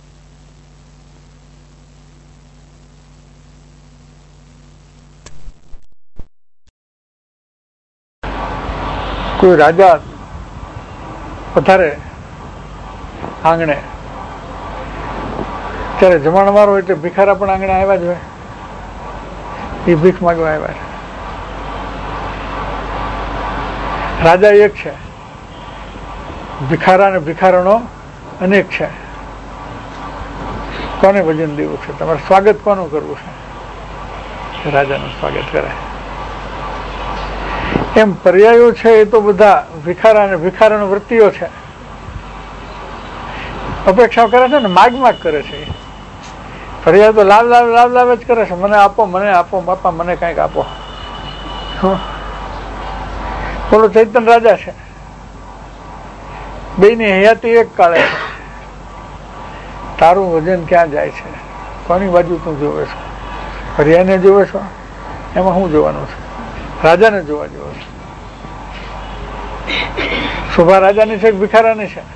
કોઈ રાજા પધારે આંગણે ત્યારે જમણવાર હોય એટલે ભિખારા પણ આંગણે આવ્યા જ હોય, એ ભીખ માંગવા આવ્યા છે. રાજા એક છે, ભિખારા અને ભિખારણો અનેક છે. કોને વજન દેવું છે? તમારે સ્વાગત કોનું કરવું છે? રાજાનું સ્વાગત કરે. એમ પર્યાયો છે એ તો બધા ભિખારા અને ભિખારણ વૃત્તિઓ છે. અપેક્ષા કરે છે ને, માગ કરે છે. પર્યાય તો લાવ જ કરે છે. મને આપો બાપા, મને કંઈક આપો. બોલો, ચૈતન્ય રાજા છે, બેની હયાતી એક કાળે છે. તારું વજન ક્યાં જાય છે? કોની બાજુ તું જોવે છો? પર્યાયને જોવે છો? એમાં શું જોવાનું છે? રાજાને જોવા જેવો છે. શોભા રાજાની છે કે ભિખારાની છે?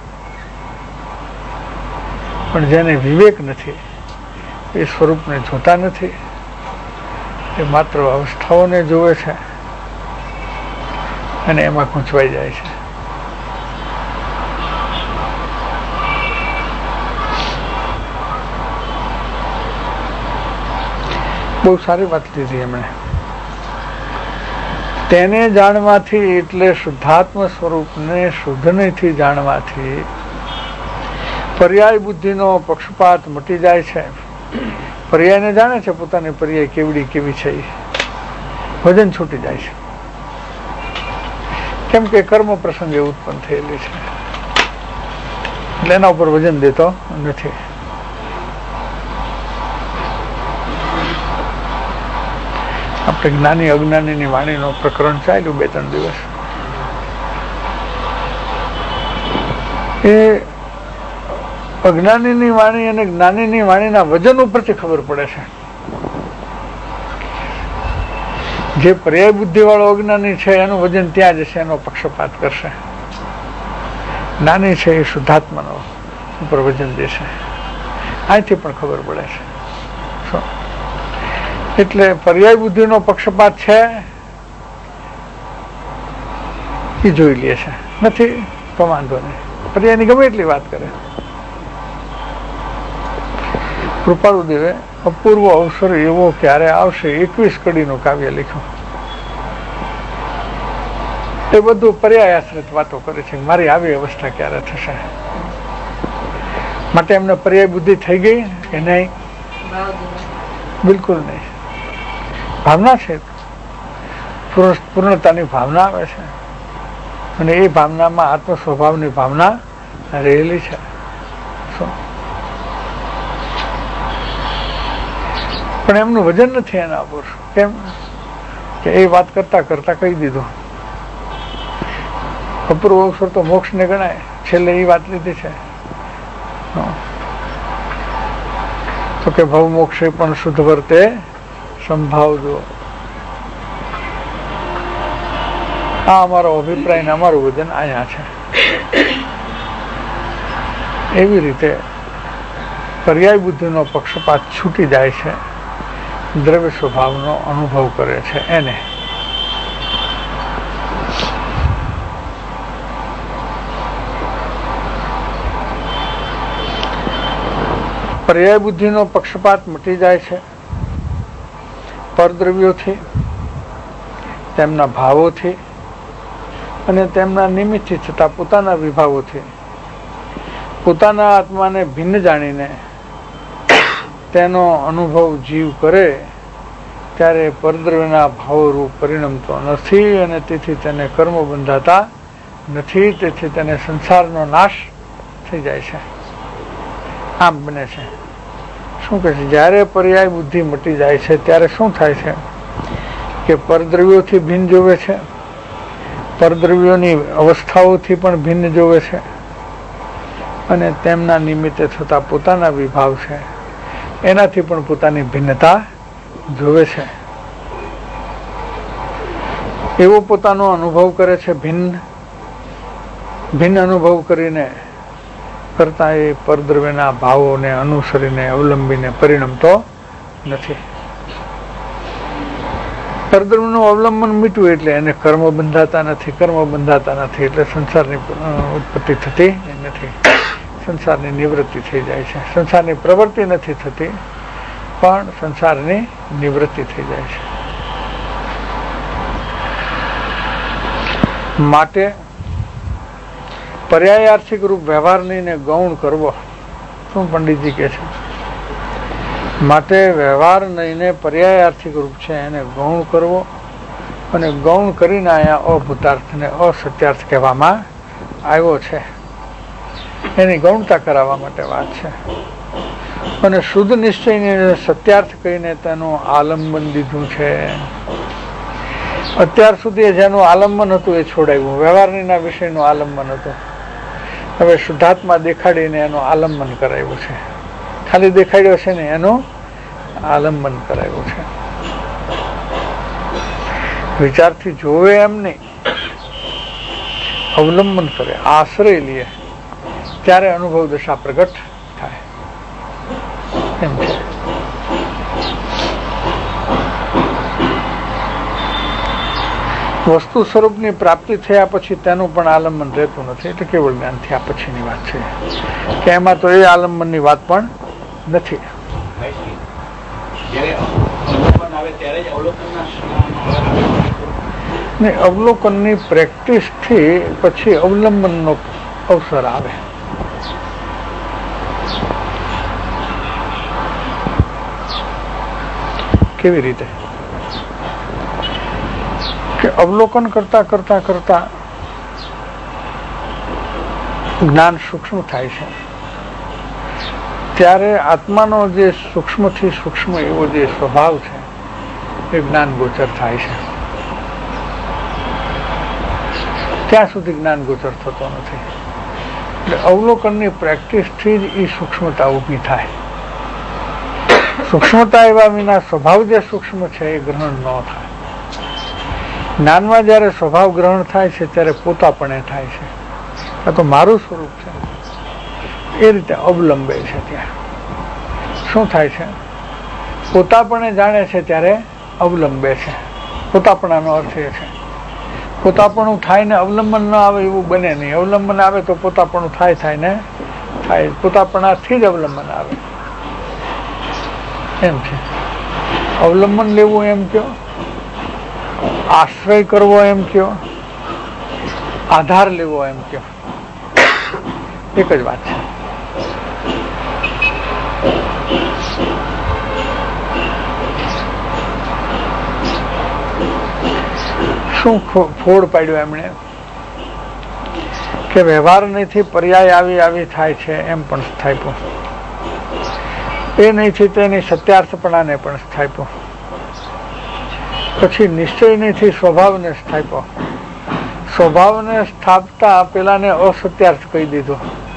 પણ જેને વિવેક નથી, એ સ્વરૂપને જોતા નથી, એ માત્ર અવસ્થાઓને જોવે છે અને એમાં ગૂંચવાઈ જાય છે. બહુ સારી વાત લીધી એમણે. તેને જાણવાથી એટલે શુદ્ધાત્મ સ્વરૂપને શુદ્ધનેથી જાણવાથી પર્યાય બુદ્ધિનો પક્ષપાત મટી જાય છે. પર્યાયને જાણે છે, પોતાની પર્યાય કેવી છે, વજન છૂટી જાય છે. કેમ કે કર્મ પ્રસંગે ઉત્પન્ન થયેલી છે, એટલે એના ઉપર વજન દેતો નથી. આપણે જ્ઞાની અજ્ઞાનીની વાણીનો પ્રકરણ ચાલ્યું 2-3 દિવસ. એ અજ્ઞાનીની વાણી અને જ્ઞાનીની વાણીના વજન ઉપરથી ખબર પડે છે. જે પર્યાય બુદ્ધિ વાળો અજ્ઞાની છે એનું વજન ત્યાં જશે, એનો પક્ષપાત કરશે. જ્ઞાની છે એ શુદ્ધાત્માનો ઉપર વજન દેશે. અહીંથી પણ ખબર પડે છે. એટલે પર્યાય બુદ્ધિનો પક્ષપાત છે એ જોઈ લે છે. નથી તો વાંધો નહીં, પર્યાયની ગમે એટલી વાત કરે. કૃપાળુદેવે અપૂર્વ અવસર એવો ક્યારે આવશે 21 કડીનું કાવ્ય લખ્યું. એ બધું પર્યાય આશ્રિત વાતો કરે છે. મારી આવી અવસ્થા ક્યારે થશે? માટે એમને પર્યાય બુદ્ધિ થઈ ગઈ કે નહીં? બિલકુલ નહીં. ભાવના છે, પૂર્ણતાની ભાવના આવે છે, અને એ ભાવનામાં આત્મ સ્વભાવની ભાવના રહેલી છે. પણ એમનું વજન નથી એના ઉપર. કેમ કે એ વાત કરતા કહી દીધું. અપૂર્વ અવસર તો મોક્ષને ગણાય, છેલ્લે એ વાત લીધી છે. તો કે ભવ મોક્ષે પણ શુદ્ધ વર્તે સંભાવજો. આ અમારો અભિપ્રાય ને અમારું વજન અહીંયા છે. એવી રીતે પર્યાય બુદ્ધિનો પક્ષપાત છૂટી જાય છે, દ્રવ્ય સ્વભાવનો અનુભવ કરે છે એને. પર્યાય બુદ્ધિનો પક્ષપાત મટી જાય છે પરદ્રવ્યોથી, તેમના ભાવોથી અને તેમના નિમિત્તથી થતા પોતાના વિભાવોથી. પોતાના આત્માને ભિન્ન જાણીને તેનો અનુભવ જીવ કરે ત્યારે પરદ્રવ્યના ભાવોરૂપ પરિણમતો નથી અને તેથી તેને કર્મ બંધાતા નથી. તેથી તેને સંસારનો નાશ થઈ જાય છે. આમ બને છે. શું કહે છે? જ્યારે પર્યાય બુદ્ધિ મટી જાય છે ત્યારે શું થાય છે કે પરદ્રવ્યોથી ભિન્ન જોવે છે, પરદ્રવ્યોની અવસ્થાઓથી પણ ભિન્ન જોવે છે અને તેમના નિમિત્તે થતા પોતાના વિભાવ છે એનાથી પણ પોતાની ભિન્નતા જોવે છે. એવો પોતાનો અનુભવ કરે છે. ભિન્ન અનુભવ કરીને કરતા એ પરદ્રવ્યના ભાવોને અનુસરીને અવલંબીને પરિણમતો નથી. પરદ્રવ્યનું અવલંબન મીટવું એટલે એને કર્મ બંધાતા નથી. કર્મ બંધાતા નથી એટલે સંસારની ઉત્પત્તિ થતી નથી, સંસારની નિવૃત્તિ થઈ જાય છે. સંસારની પ્રવૃત્તિ નથી થતી પણ સંસારની નિવૃત્તિ થઈ જાય છે. માટે પર્યાયાર્થિક રૂપ વ્યવહારને ગૌણ કરવો. શું પંડિતજી કહે છે? માટે વ્યવહાર નહીને પર્યાયાર્થિક રૂપ છે એને ગૌણ કરવો અને ગૌણ કરીને અહીંયા અભૂતાર્થને અસત્યાર્થ કહેવામાં આવ્યો છે. એની ગૌણતા કરાવવા માટે વાત છે. અને શુદ્ધ નિશ્ચયને સત્યાર્થ કહીને તેનું આલંબન દીધું છે. અત્યાર સુધી જેનું આલંબન હતું એ છોડાયું, વ્યવહારના વિષયનું આલંબન હતું. હવે શુદ્ધાત્મા દેખાડીને એનું આલંબન કરાવ્યું છે. ખાલી દેખાડ્યો છે ને એનું આલંબન કરાવ્યું છે. વિચારથી જોવે એમ નહીં, અવલંબન કરે, આશ્રય લે ત્યારે અનુભવ દશા પ્રગટ થાય એમ છે. વસ્તુ સ્વરૂપની પ્રાપ્તિ થયા પછી તેનું પણ આલંબન રહેતું નથી. એટલે કેવળ જ્ઞાન થયા પછીની વાત છે કે એમાં તો એ આલંબનની વાત પણ નથી. અવલોકનની પ્રેક્ટિસ થી પછી અવલંબનનો અવસર આવે. કેવી રીતે કે અવલોકન કરતા કરતા કરતા જ્ઞાન સૂક્ષ્મ થાય છે ત્યારે આત્માનો જે સૂક્ષ્મથી સૂક્ષ્મ એવો જે સ્વભાવ છે એ જ્ઞાન ગોચર થાય છે. ત્યાં સુધી જ્ઞાન ગોચર થતો નથી. એટલે અવલોકનની પ્રેક્ટિસથી જ એ સૂક્ષ્મતા ઊભી થાય. સૂક્ષ્મતા એવા વિના સ્વભાવ જે સૂક્ષ્મ છે એ ગ્રહણ ન થાય. જ્ઞાનમાં જયારે સ્વભાવ ગ્રહણ થાય છે ત્યારે પોતાપણે થાય છે. આ તો મારું સ્વરૂપ છે એ રીતે અવલંબે છે. ત્યાં શું થાય છે? પોતાપણે જાણે છે ત્યારે અવલંબે છે. પોતાપણાનો અર્થ એ છે પોતાપણું થાય ને અવલંબન ન આવે એવું બને નહીં. અવલંબન આવે તો પોતાપણું થાય ને થાય. પોતાપણાથી જ અવલંબન આવે એમ છે. અવલંબન લેવું એમ કયો, આશ્રય કરવો એમ કયો, આધાર લેવો એમ કયો, એક જ વાત છે. શું ફોડ પાડ્યો એમણે કે વ્યવહાર નહીંથી પર્યાય આવી થાય છે એમ પણ સ્થાપ્યું. એ નહીંથી તેની સત્યાર્થપણાને પણ સ્થાપ્યું. પછી નિશ્ચય નહીંથી સ્વભાવને સ્થાપ્યો. સ્વભાવને સ્થાપતા પેલાને અસત્યાર્થ કહી દીધો.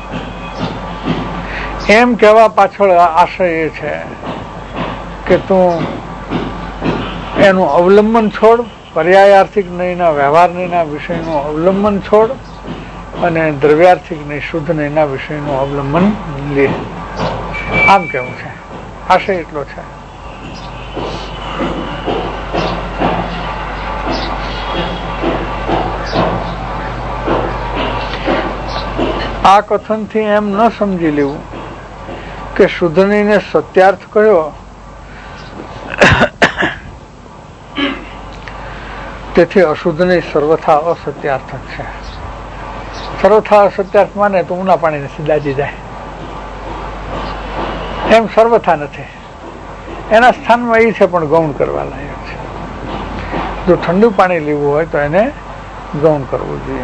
એમ કહેવા પાછળ આશય એ છે કે તું એનું અવલંબન છોડ, પર્યાયાર્થિક નહીંના વ્યવહાર નહીંના વિષયનું અવલંબન છોડ અને દ્રવ્યાર્થિક નહીં, શુદ્ધ નહીં, એના વિષયનું અવલંબન લે. આમ કેવું છે, આશય એટલો છે. આ કથનથી એમ ન સમજી લેવું કે શુદ્ધનીને સત્યાર્થ કયો તેથી અશુદ્ધની સર્વથા અસત્યાર્થ છે. સર્વથા અસત્યાર્થ માને તો ઊના પાણીને સીધાજી જાય, એમ સર્વથા નથી. એના સ્થાનમાં એ છે પણ ગૌણ કરવા લાયક છે. જો ઠંડુ પાણી લેવું હોય તો એને ગૌણ કરવું જોઈએ.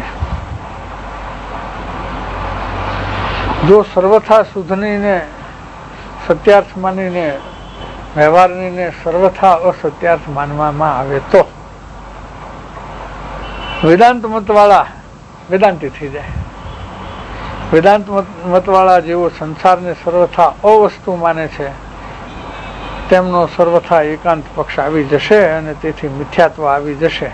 જો સર્વથા શુદ્ધનીને સત્યાર્થ માનીને વ્યવહારનીને સર્વથા અસત્યાર્થ માનવામાં આવે તો વેદાંત મતવાળા વેદાંતી થઈ જાય. વેદાંત મતવાળા જેવો સંસારને સર્વથા અવસ્તુ માને છે તેમનો સર્વથા એકાંત પક્ષ આવી જશે અને તેથી મિથ્યાત્વ આવી જશે.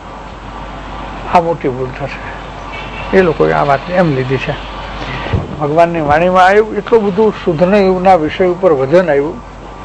આ મોટી ભૂલ થશે. એ લોકોએ આ વાત એમ લીધી છે. ભગવાનની વાણીમાં આવ્યું એટલું બધું શુદ્ધના વિષય ઉપર વજન આવ્યું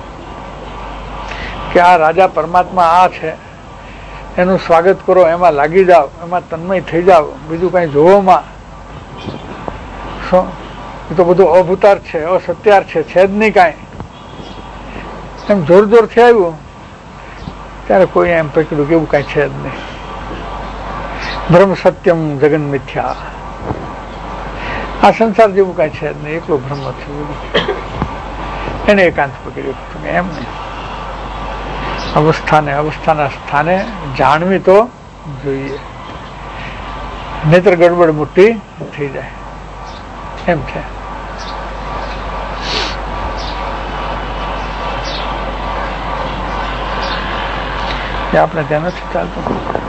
કે આ રાજા પરમાત્મા આ છે, એનું સ્વાગત કરો, એમાં લાગી જાઓ, એમાં તન્મય થઈ જાઓ, બીજું કઈ જોવામાં શું, એ તો બધું અભૂતાર છે, અસત્યાર છે જ નહીં કાંઈ. એમ જોર જોરથી આવ્યું ત્યારે કોઈ એમ પકડ્યું કે એવું કાંઈ છે જ નહીં. બ્રહ્મ સત્યમ જગન મિથ્યા, આ સંસાર જેવું કાંઈ છે જ નહીં, એકલો બ્રહ્મ છે. એને એકાંત પકડ્યું એમ નહીં. અવસ્થાના સ્થાને જાણવી તો જોઈએ, નહીતર ગડબડ મોટી થઈ જાય એમ છે. આપણે ત્યાં નથી ચાલતું.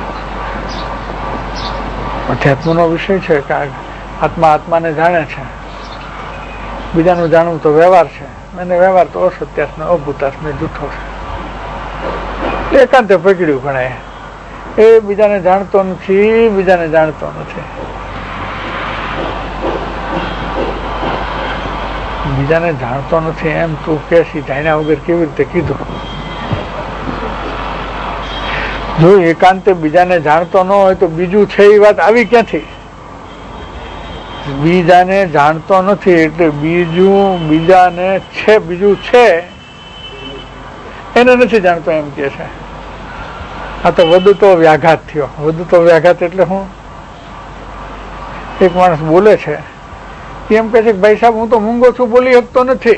અધ્યાત્મનો વિષય છે કે આત્મા આત્માને જાણે છે, બીજાનું જાણવું તો વ્યવહાર છે, અને વ્યવહાર તો અસત્યાસ ને અભૂતાસ ને જૂઠો છે. એકાંતે પકડ્યું ગણાય. એ બીજાને જાણતો નથી, બીજાને જાણતો નથી. બીજાને જાણતો નથી એમ તું કે જાણ્યા વગર કેવી રીતે કીધું? જો એકાંતે બીજાને જાણતો ન હોય તો બીજું છે એ વાત આવી ક્યાંથી? બીજાને જાણતો નથી એટલે બીજાને છે, બીજું છે એને નથી જાણતો એમ કે છે. આ તો વધુ તો વ્યાઘાત થયો. વધુ તો વ્યાઘાત એટલે હું, એક માણસ બોલે છે એમ કે છે કે ભાઈ સાહેબ હું તો મૂંગો છું, બોલી શકતો નથી.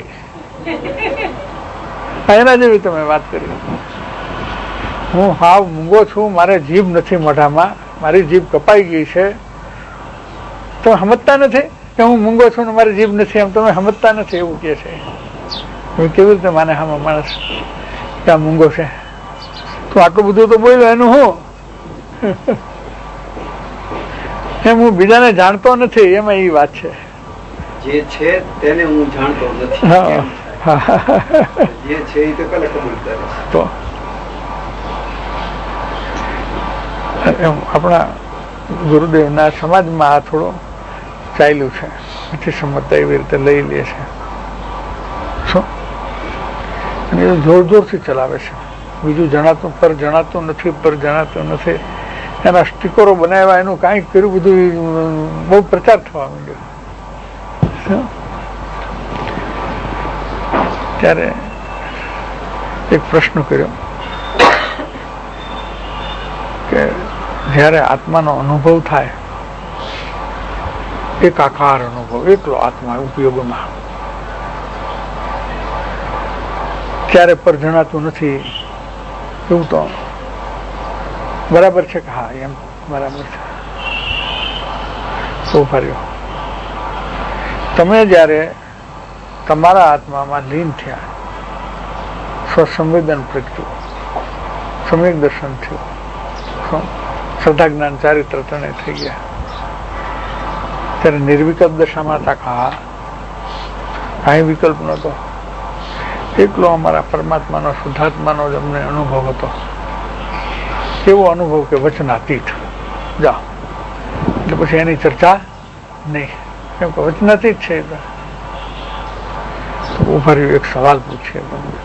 એના જેવી તમે વાત કરી. હું હાવ મૂંગો છું, મારે જીભ નથી મોઢામાં, મારી જીભ કપાઈ ગઈ છે. તમે સમજતા નથી કે હું મૂંગો છું ને મારી જીભ નથી, એમ તમે સમજતા નથી એવું કે છે. કેવી રીતે માને હામાં માણસ ત્યાં મૂંગો છે? તો આટલું બધું તો બોલ્યો એનું હું એમ હું બીજાને જાણતો નથી, એમાં એ વાત છે. જે છે તેને હું જાણતો નથી, જે છે એ તો કલે કબૂલ કરે. તો આપણા ગુરુદેવના સમાજમાં આ થોડું ચાલ્યું છે, નથી સમજતા એવી રીતે લઈ લે છે. શું અને એ જોર જોરથી ચલાવે છે. બીજું જણાતું પર જણાતું નથી, પર જણાતું નથી. એના સ્ટીકરો બનાવ્યા, એનું કાંઈક કર્યું, બધું બહુ પ્રચાર થવા માંડ્યો. ત્યારે એક પ્રશ્ન કર્યો કે જ્યારે આત્માનો અનુભવ થાય, એકાકાર અનુભવ, એકલો આત્મા ઉપયોગમાં, ત્યારે પર જણાતું નથી, એવું તો બરાબર છે કે? હા, એમ બરાબર છે. સોફાર્યો તમે જ્યારે તમારા આત્મામાં લીન થયા, સ્વસંવેદન પ્રગટ્યું, સમ્યક દર્શન થયું, શ્રદ્ધા જ્ઞાન ચારિત્ર ત્રણે થઈ ગયા, ત્યારે નિર્વિકલ્પ દશામાં હતા. હા, કાંઈ વિકલ્પ નહોતો. એકલો અમારા પરમાત્માનો, શુદ્ધાત્માનો જ અમને અનુભવ હતો. એવો અનુભવ કે વચનાતીત. જાઓ એટલે પછી એની ચર્ચા નહીં, કેમ કે વચનાથી જ છે. ઉભર્યું એક સવાલ પૂછે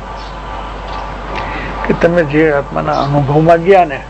કે તમે જે આત્માના અનુભવમાં ગયા ને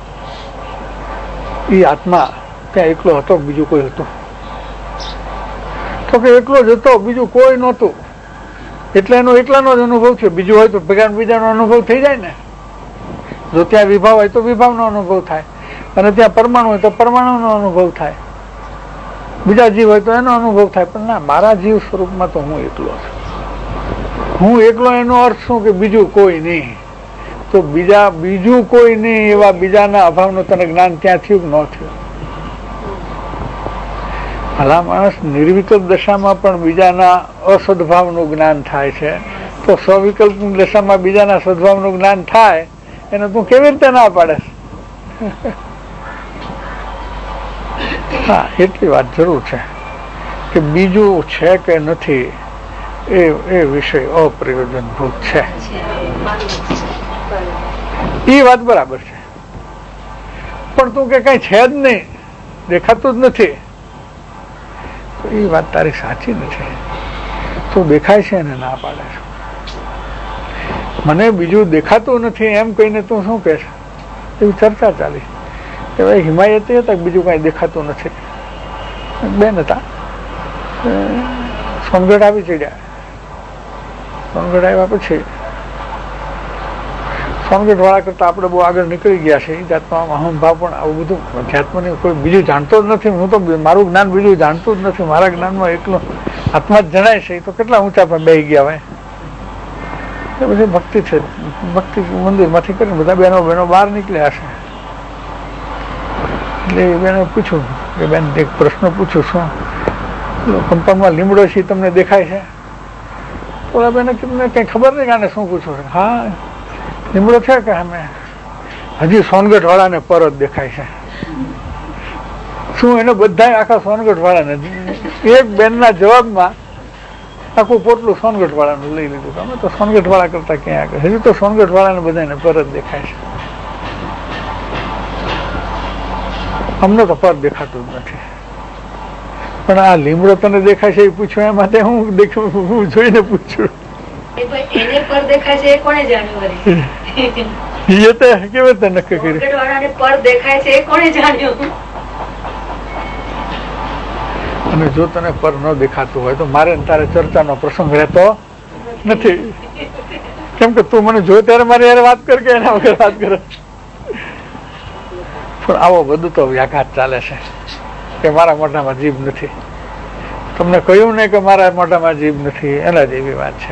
એ આત્મા ત્યાં એકલો હતો, બીજું કોઈ હતું? તો કે એકલો જ હતો, બીજું કોઈ નહોતું. એટલે એનો એકલાનો જ અનુભવ છે. બીજું હોય તો બીજાનો અનુભવ થઈ જાય ને. જો ત્યાં વિભાવ હોય તો વિભાવનો અનુભવ થાય, અને ત્યાં પરમાણુ હોય તો પરમાણુનો અનુભવ થાય, બીજા જીવ હોય તો એનો અનુભવ થાય. પણ ના, મારા જીવ સ્વરૂપમાં તો હું એકલો છું. હું એકલો એનો અર્થ શું કે બીજું કોઈ નહીં. તો બીજું કોઈ નહીં એવા બીજાના અભાવનું તને જ્ઞાન ત્યાં થયું કે ન થયું? ભલા માણસ નિર્વિકલ્પ દશામાં પણ બીજાના અસદભાવનું જ્ઞાન થાય છે, તો સ્વવિકલ્પ દશામાં બીજાના સદભાવનું જ્ઞાન થાય એને તું કેવી રીતે ના પાડે? હા, એટલી વાત જરૂર છે કે બીજું છે કે નથી એ વિષય અપ્રયોજનભૂત છે. એ વાત બરાબર છે. પણ તું કે કઈ છે જ નહીં, દેખાતું જ નથી, તો એ વાત તારી સાચી નથી. તું દેખાય છે એને ના પાડે છે. મને બીજું દેખાતું નથી એમ કહીને તું શું કહે છે? એવી ચર્ચા ચાલી કે ભાઈ હિમાયતી હતા, બીજું કઈ દેખાતું નથી. બેન હતા, સોનગઢ આવી ચડ્યા. સોનગઢ આવ્યા પછી સોનગઢ વાળા કરતા આપણે બહુ આગળ નીકળી ગયા છે. એ જાતમાં અહંભાવ પણ આવું બધું અધ્યાત્મને કોઈ બીજું જાણતો જ નથી. હું તો મારું જ્ઞાન બીજું જાણતું જ નથી. મારા જ્ઞાનમાં એકલો આત્મા જ જણાય છે. એ તો કેટલા ઊંચા પર બેસી ગયા હોય. એ બધી ભક્તિ છે. ભક્તિ મંદિરમાંથી કરીને બધા બહેનો બહાર નીકળ્યા છે. એટલે એ બેને પૂછ્યું કે બેન એક પ્રશ્ન પૂછું, શું કંપાઉન્ડમાં લીમડો છે તમને દેખાય છે? ઓલા બેને તમને કઈ ખબર નહીં આને શું પૂછવું છે. હા, લીમડો છે કે અમે હજી સોનગઢ વાળાને પરત દેખાય છે. શું એને બધા આખા સોનગઢ વાળાને? એક બેનના જવાબમાં આખું પોટલું સોનગઢ વાળાનું લઈ લીધું. અમે તો સોનગઢ વાળા કરતા ક્યાં આગળ, હજી તો સોનગઢ વાળાને બધાને પરત દેખાય છે. અમને તો પર દેખાતું જ નથી. પણ આ લીમડો તને દેખાય છે એ પૂછ્યું, એ માટે હું જોઈને પૂછ્યું. એને પર દેખાય છે એ કોણે જાણ્યું? એ તો કેવી રીતે નક્કી કર્યું? પર દેખાય છે એ કોણે જાણ્યું? અને જો તને પર ન દેખાતું હોય તો મારે તારે ચર્ચાનો પ્રસંગ રહેતો નથી. કેમ કે તું મને જો ત્યારે મારી યાર વાત કર કે એના વગર વાત કરે. પણ આવો બધું તો વ્યાઘાત ચાલે છે કે મારા મોઢામાં જીભ નથી. તમને કહ્યું ને કે મારા મોઢામાં જીભ નથી, એના જેવી વાત છે.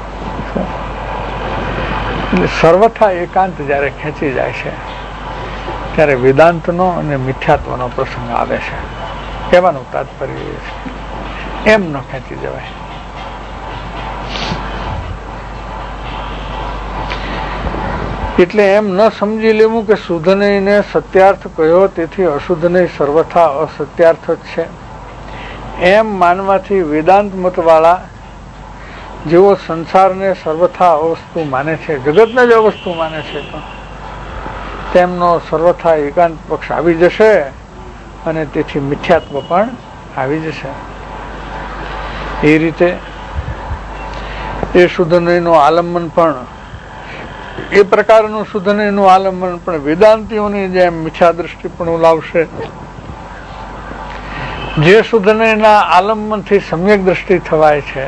એટલે સર્વથા એકાંત જયારે ખેંચી જાય છે ત્યારે વેદાંતનો અને મિથ્યાત્વનો પ્રસંગ આવે છે. કહેવાનું તાત્પર્ય છે એમ ન ખેંચી જવાય. એટલે એમ ન સમજી લેવું કે શુદ્ધને સત્યાર્થ કહ્યો તેથી અશુદ્ધને સર્વથા અસત્યાર્થ જ છે એમ માનવાથી વેદાંત મતવાળા જેવો સંસારને સર્વથા અવસ્તુ માને છે, જગતને જ અવસ્તુ માને છે, તો તેમનો સર્વથા એકાંત પક્ષ આવી જશે અને તેથી મિથ્યાત્વ પણ આવી જશે. એ રીતે એ શુદ્ધનયનું આલંબન પણ એ પ્રકારનું શુદ્ધનયનું આલંબન પણ વેદાંતિઓની જેમ મિથ્યા દ્રષ્ટિ પણ લાવશે. જે શુદ્ધનયના આલંબનથી સમ્યક દ્રષ્ટિ થવાય છે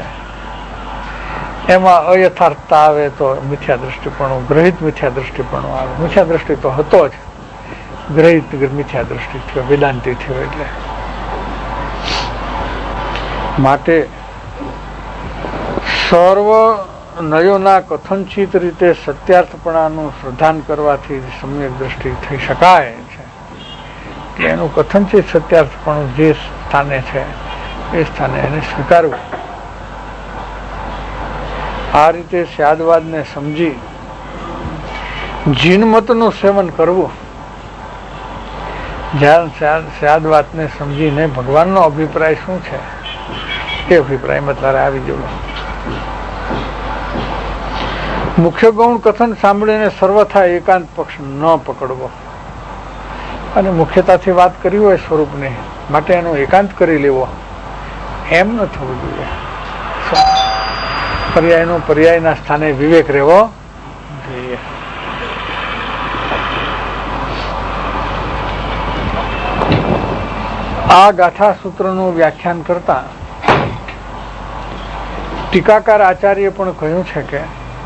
એમાં અયથાર્થતા આવે તો મિથ્યા દ્રષ્ટિપણું, ગ્રહિત મિથ્યા દ્રષ્ટિપણું આવે. મિથ્યા દ્રષ્ટિ તો હતો જ, ગ્રહિત મિથ્યા દ્રષ્ટિ થયો, વેદાંતિ થયો. એટલે માટે સર્વ નયોના કથનચિત રીતે સત્યાર્થપણાનું શ્રદ્ધાન કરવાથી સમ્યક દ્રષ્ટિ થઈ શકાય છે. એટલે એનું કથનચિત સત્યાર્થપણું જે સ્થાને છે એ સ્થાને એને સ્વીકારવું. આ રીતે સ્યાદવાદને સમજી જીનમતનું સેવન કરવું. જ્યારે સ્યાદવાદને સમજીને ભગવાનનો અભિપ્રાય શું છે એ અભિપ્રાયમાં તારે આવી જવું. મુખ્ય ગૌણ કથન સાંભળીને સર્વથા એકાંત પક્ષ ન પકડવો. અને મુખ્યતાથી વાત કરી હોય સ્વરૂપની માટે એનો એકાંત કરી લેવો, એમ ન થવું જોઈએ. પર્યાયનો પર્યાયના સ્થાને વિવેક રહેવો જોઈએ. આ ગાથા સૂત્રનું વ્યાખ્યાન કરતા ટીકાકાર આચાર્ય પણ કહ્યું છે કે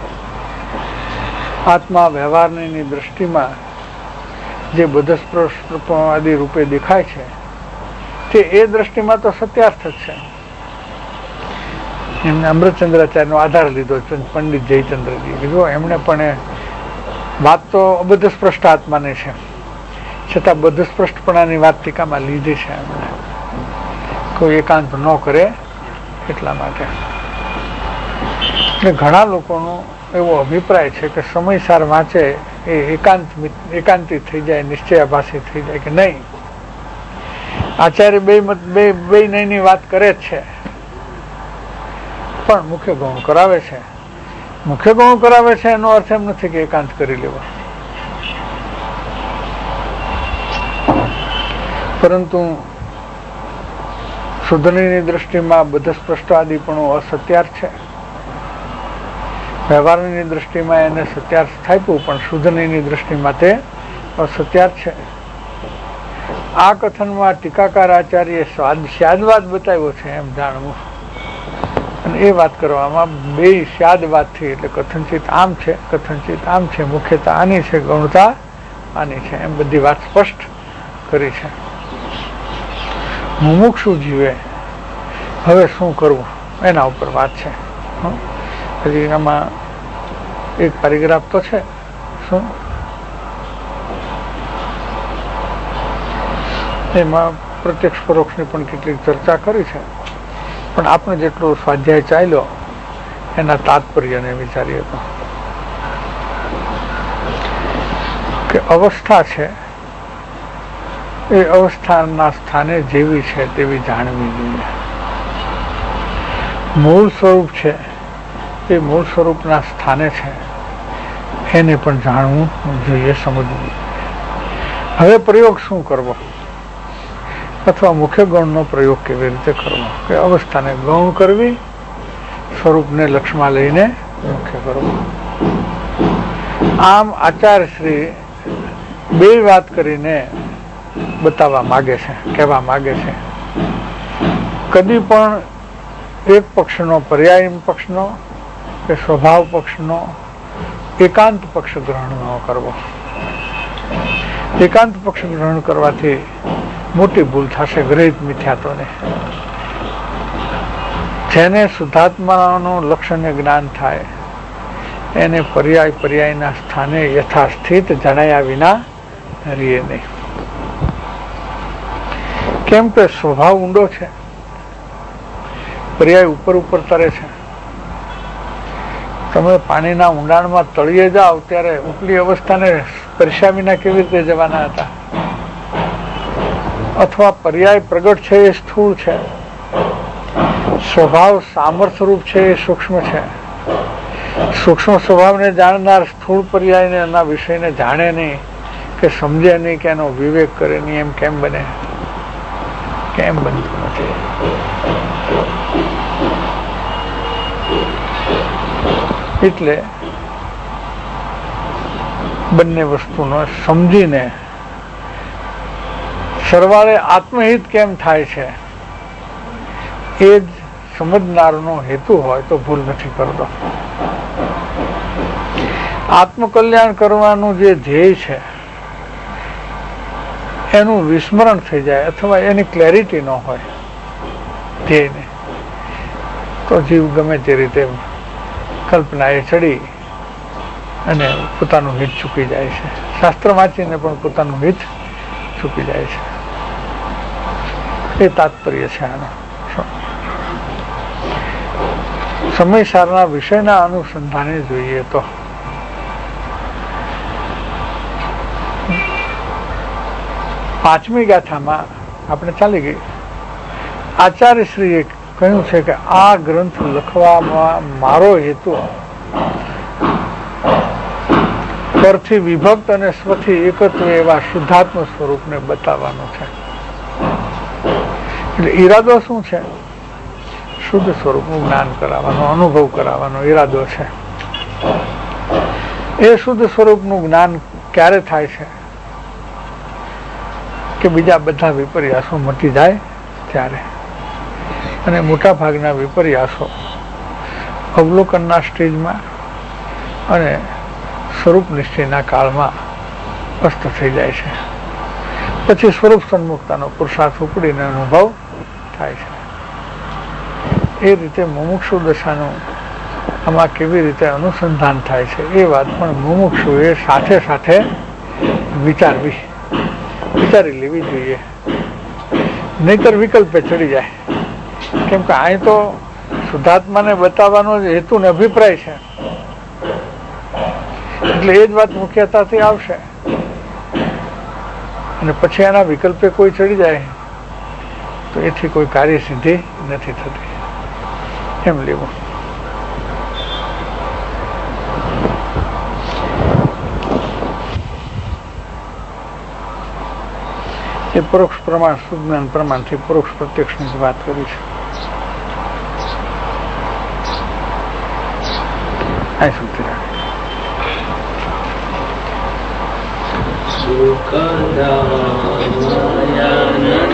આત્મા વ્યવહારની દ્રષ્ટિમાં જે બધસ્પૃષ્ટવાદી રૂપે દેખાય છે તે એ દ્રષ્ટિમાં તો સત્યાર્થ જ છે. એમને અમૃતચંદ્રાચાર્યનો આધાર લીધો, પંડિત જયચંદ્રજી કીધું. એમણે પણ વાત તો અબદ્ધસ્પૃષ્ટ આત્માની છે, છતાં બધસ્પૃષ્ટપણાની વાત ટીકામાં લીધી છે એમણે, કોઈ એકાંત ન કરે એટલા માટે. એટલે ઘણા લોકોનો એવો અભિપ્રાય છે કે સમયસાર વાંચે એ એકાંતિ થઈ જાય, નિશ્ચયાભાસી થઈ જાય કે નહીં. આચાર્ય બે નયની વાત કરે જ છે, પણ મુખ્ય ગૌણ કરાવે છે. મુખ્ય ગૌણ કરાવે છે એનો અર્થ એમ નથી કે એકાંત કરી લેવા, પરંતુ શુદ્ધની દ્રષ્ટિમાં બધસ્પૃષ્ટાદિપણું અસત્યાર્થ છે. વ્યવહારની દ્રષ્ટિમાં એને સત્યાર્થ થાપ્યું, પણ શુદ્ધની દ્રષ્ટિમાં તે અસત્યાર્થ છે. આ કથનમાં ટીકાકાર આચાર્ય સ્યાદવાદ બતાવ્યો છે એમ જાણવું, અને એ વાત કરવામાં બે સ્યાદવાદથી, એટલે કથનચિત આમ છે, કથનચિત આમ છે, મુખ્યતા આની છે, ગૌણતા આની છે, એમ બધી વાત સ્પષ્ટ કરી છે. મુમુક્ષુ જીવે હવે શું કરવું એના ઉપર વાત છે. હજી આમાં એક પેરેગ્રાફ તો છે, શું એમાં પ્રત્યક્ષ પરોક્ષની પણ કેટલીક ચર્ચા કરી છે, પણ આપણે જેટલો સ્વાધ્યાય ચાલ્યો એના તાત્પર્યને વિચારીએ તો કે અવસ્થા છે એ અવસ્થાના સ્થાને જેવી છે તેવી જાણવી જોઈએ. મૂળ સ્વરૂપ છે એ મૂળ સ્વરૂપના સ્થાને છે એને પણ જાણવું જોઈએ, સમજવું. હવે પ્રયોગ શું કરવો અથવા મુખ્ય ગૌણનો પ્રયોગ કેવી રીતે કરવો, કે અવસ્થાને ગૌણ કરવી, સ્વરૂપને લક્ષમાં લઈને મુખ્ય કરવું. આમ આચાર્યશ્રી બે વાત કરીને બતાવવા માગે છે, કહેવા માગે છે. કદી પણ એક પક્ષનો પર્યાય પક્ષનો કે સ્વભાવ પક્ષનો એકાંત પક્ષ ગ્રહણ ન કરવો. એકાંત પક્ષ ગ્રહણ કરવાથી મોટી ભૂલ થશે ગ્રહિત મિથ્યાત્વને. જેને શુદ્ધાત્માનું લક્ષણ્ય જ્ઞાન થાય એને પર્યાયના સ્થાને યથાસ્થિત જણાયા વિના રહીએ નહીં. કેમ કે સ્વભાવ ઊંડો છે, પર્યાય ઉપર ઉપર તરે છે. તમે પાણીના ઊંડાણમાં તળિયે જાઓ ત્યારે ઉપલી અવસ્થાને સ્પર્શ્યા વિના કેવી રીતે જવાના હતા? અથવા પર્યાય પ્રગટ છે એ સ્થૂળ છે, સ્વભાવ સામર્થ્ય રૂપ છે એ સૂક્ષ્મ છે. સૂક્ષ્મ સ્વભાવને જાણનાર સ્થૂળ પર્યાયને એના વિષયને જાણે નહીં કે સમજે નહીં કે એનો વિવેક કરે નહીં, એમ કેમ બને? કેમ બનતું નથી? એટલે બંને વસ્તુનો સમજીને સરવાળે આત્મહિત કેમ થાય છે એ જ સમજનારનો હેતુ હોય તો ભૂલ નથી કરતો. આત્મકલ્યાણ કરવાનું જે ધ્યેય છે એનું વિસ્મરણ થઈ જાય અથવા એની ક્લેરિટી ન હોય ધ્યેયને, તો જીવ ગમે તે રીતે કલ્પનાએ ચડી અને પોતાનું હિત ચૂકી જાય છે. શાસ્ત્ર વાંચીને પણ પોતાનું હિત ચૂકી જાય છે. એ તાત્પર્ય છે આનો. સમયસારના વિષયના અનુસંધાને જોઈએ તો પાંચમી ગાથામાં આપણે ચાલી ગઈ. આચાર્યશ્રીએ કહ્યું છે કે આ ગ્રંથ લખવામાં મારો હેતુ પરથી વિભક્ત અને સ્વથી એકત્વ એવા શુદ્ધાત્મ સ્વરૂપને બતાવવાનું છે. એટલે ઈરાદો શું છે? શુદ્ધ સ્વરૂપનું જ્ઞાન કરાવવાનો, અનુભવ કરાવવાનો ઈરાદો છે. એ શુદ્ધ સ્વરૂપનું જ્ઞાન ક્યારે થાય છે? કે બીજા બધા વિપર્યાસો મટી જાય ત્યારે. અને મોટા ભાગના વિપર્યાસો અવલોકનના સ્ટેજમાં અને સ્વરૂપ નિશ્ચયના કાળમાં અસ્ત થઈ જાય છે. પછી સ્વરૂપ સન્મુખતાનો પુરુષાર્થ ઉપડીને અનુભવ થાય છે. એ રીતે મુમુક્ષુ દશાનું આમાં કેવી રીતે અનુસંધાન થાય છે એ વાત પણ મુમુક્ષુએ સાથે સાથે વિચારી લેવી જોઈએ. નહીતર વિકલ્પે ચડી જાય. કેમ કે અહીં તો શુદ્ધાત્માને બતાવવાનો જ હેતુ ને અભિપ્રાય છે, એટલે એ જ વાત મુખ્યતાથી આવશે. અને પછી એના વિકલ્પે કોઈ ચડી જાય તો એથી કોઈ કાર્ય સિદ્ધિ નથી થતી. એમ લેવું. એ પરોક્ષ પ્રમાણ, સુજ્ઞાન પ્રમાણથી પરોક્ષ પ્રત્યક્ષની જ વાત કરી છે. આ સુધી રાખે.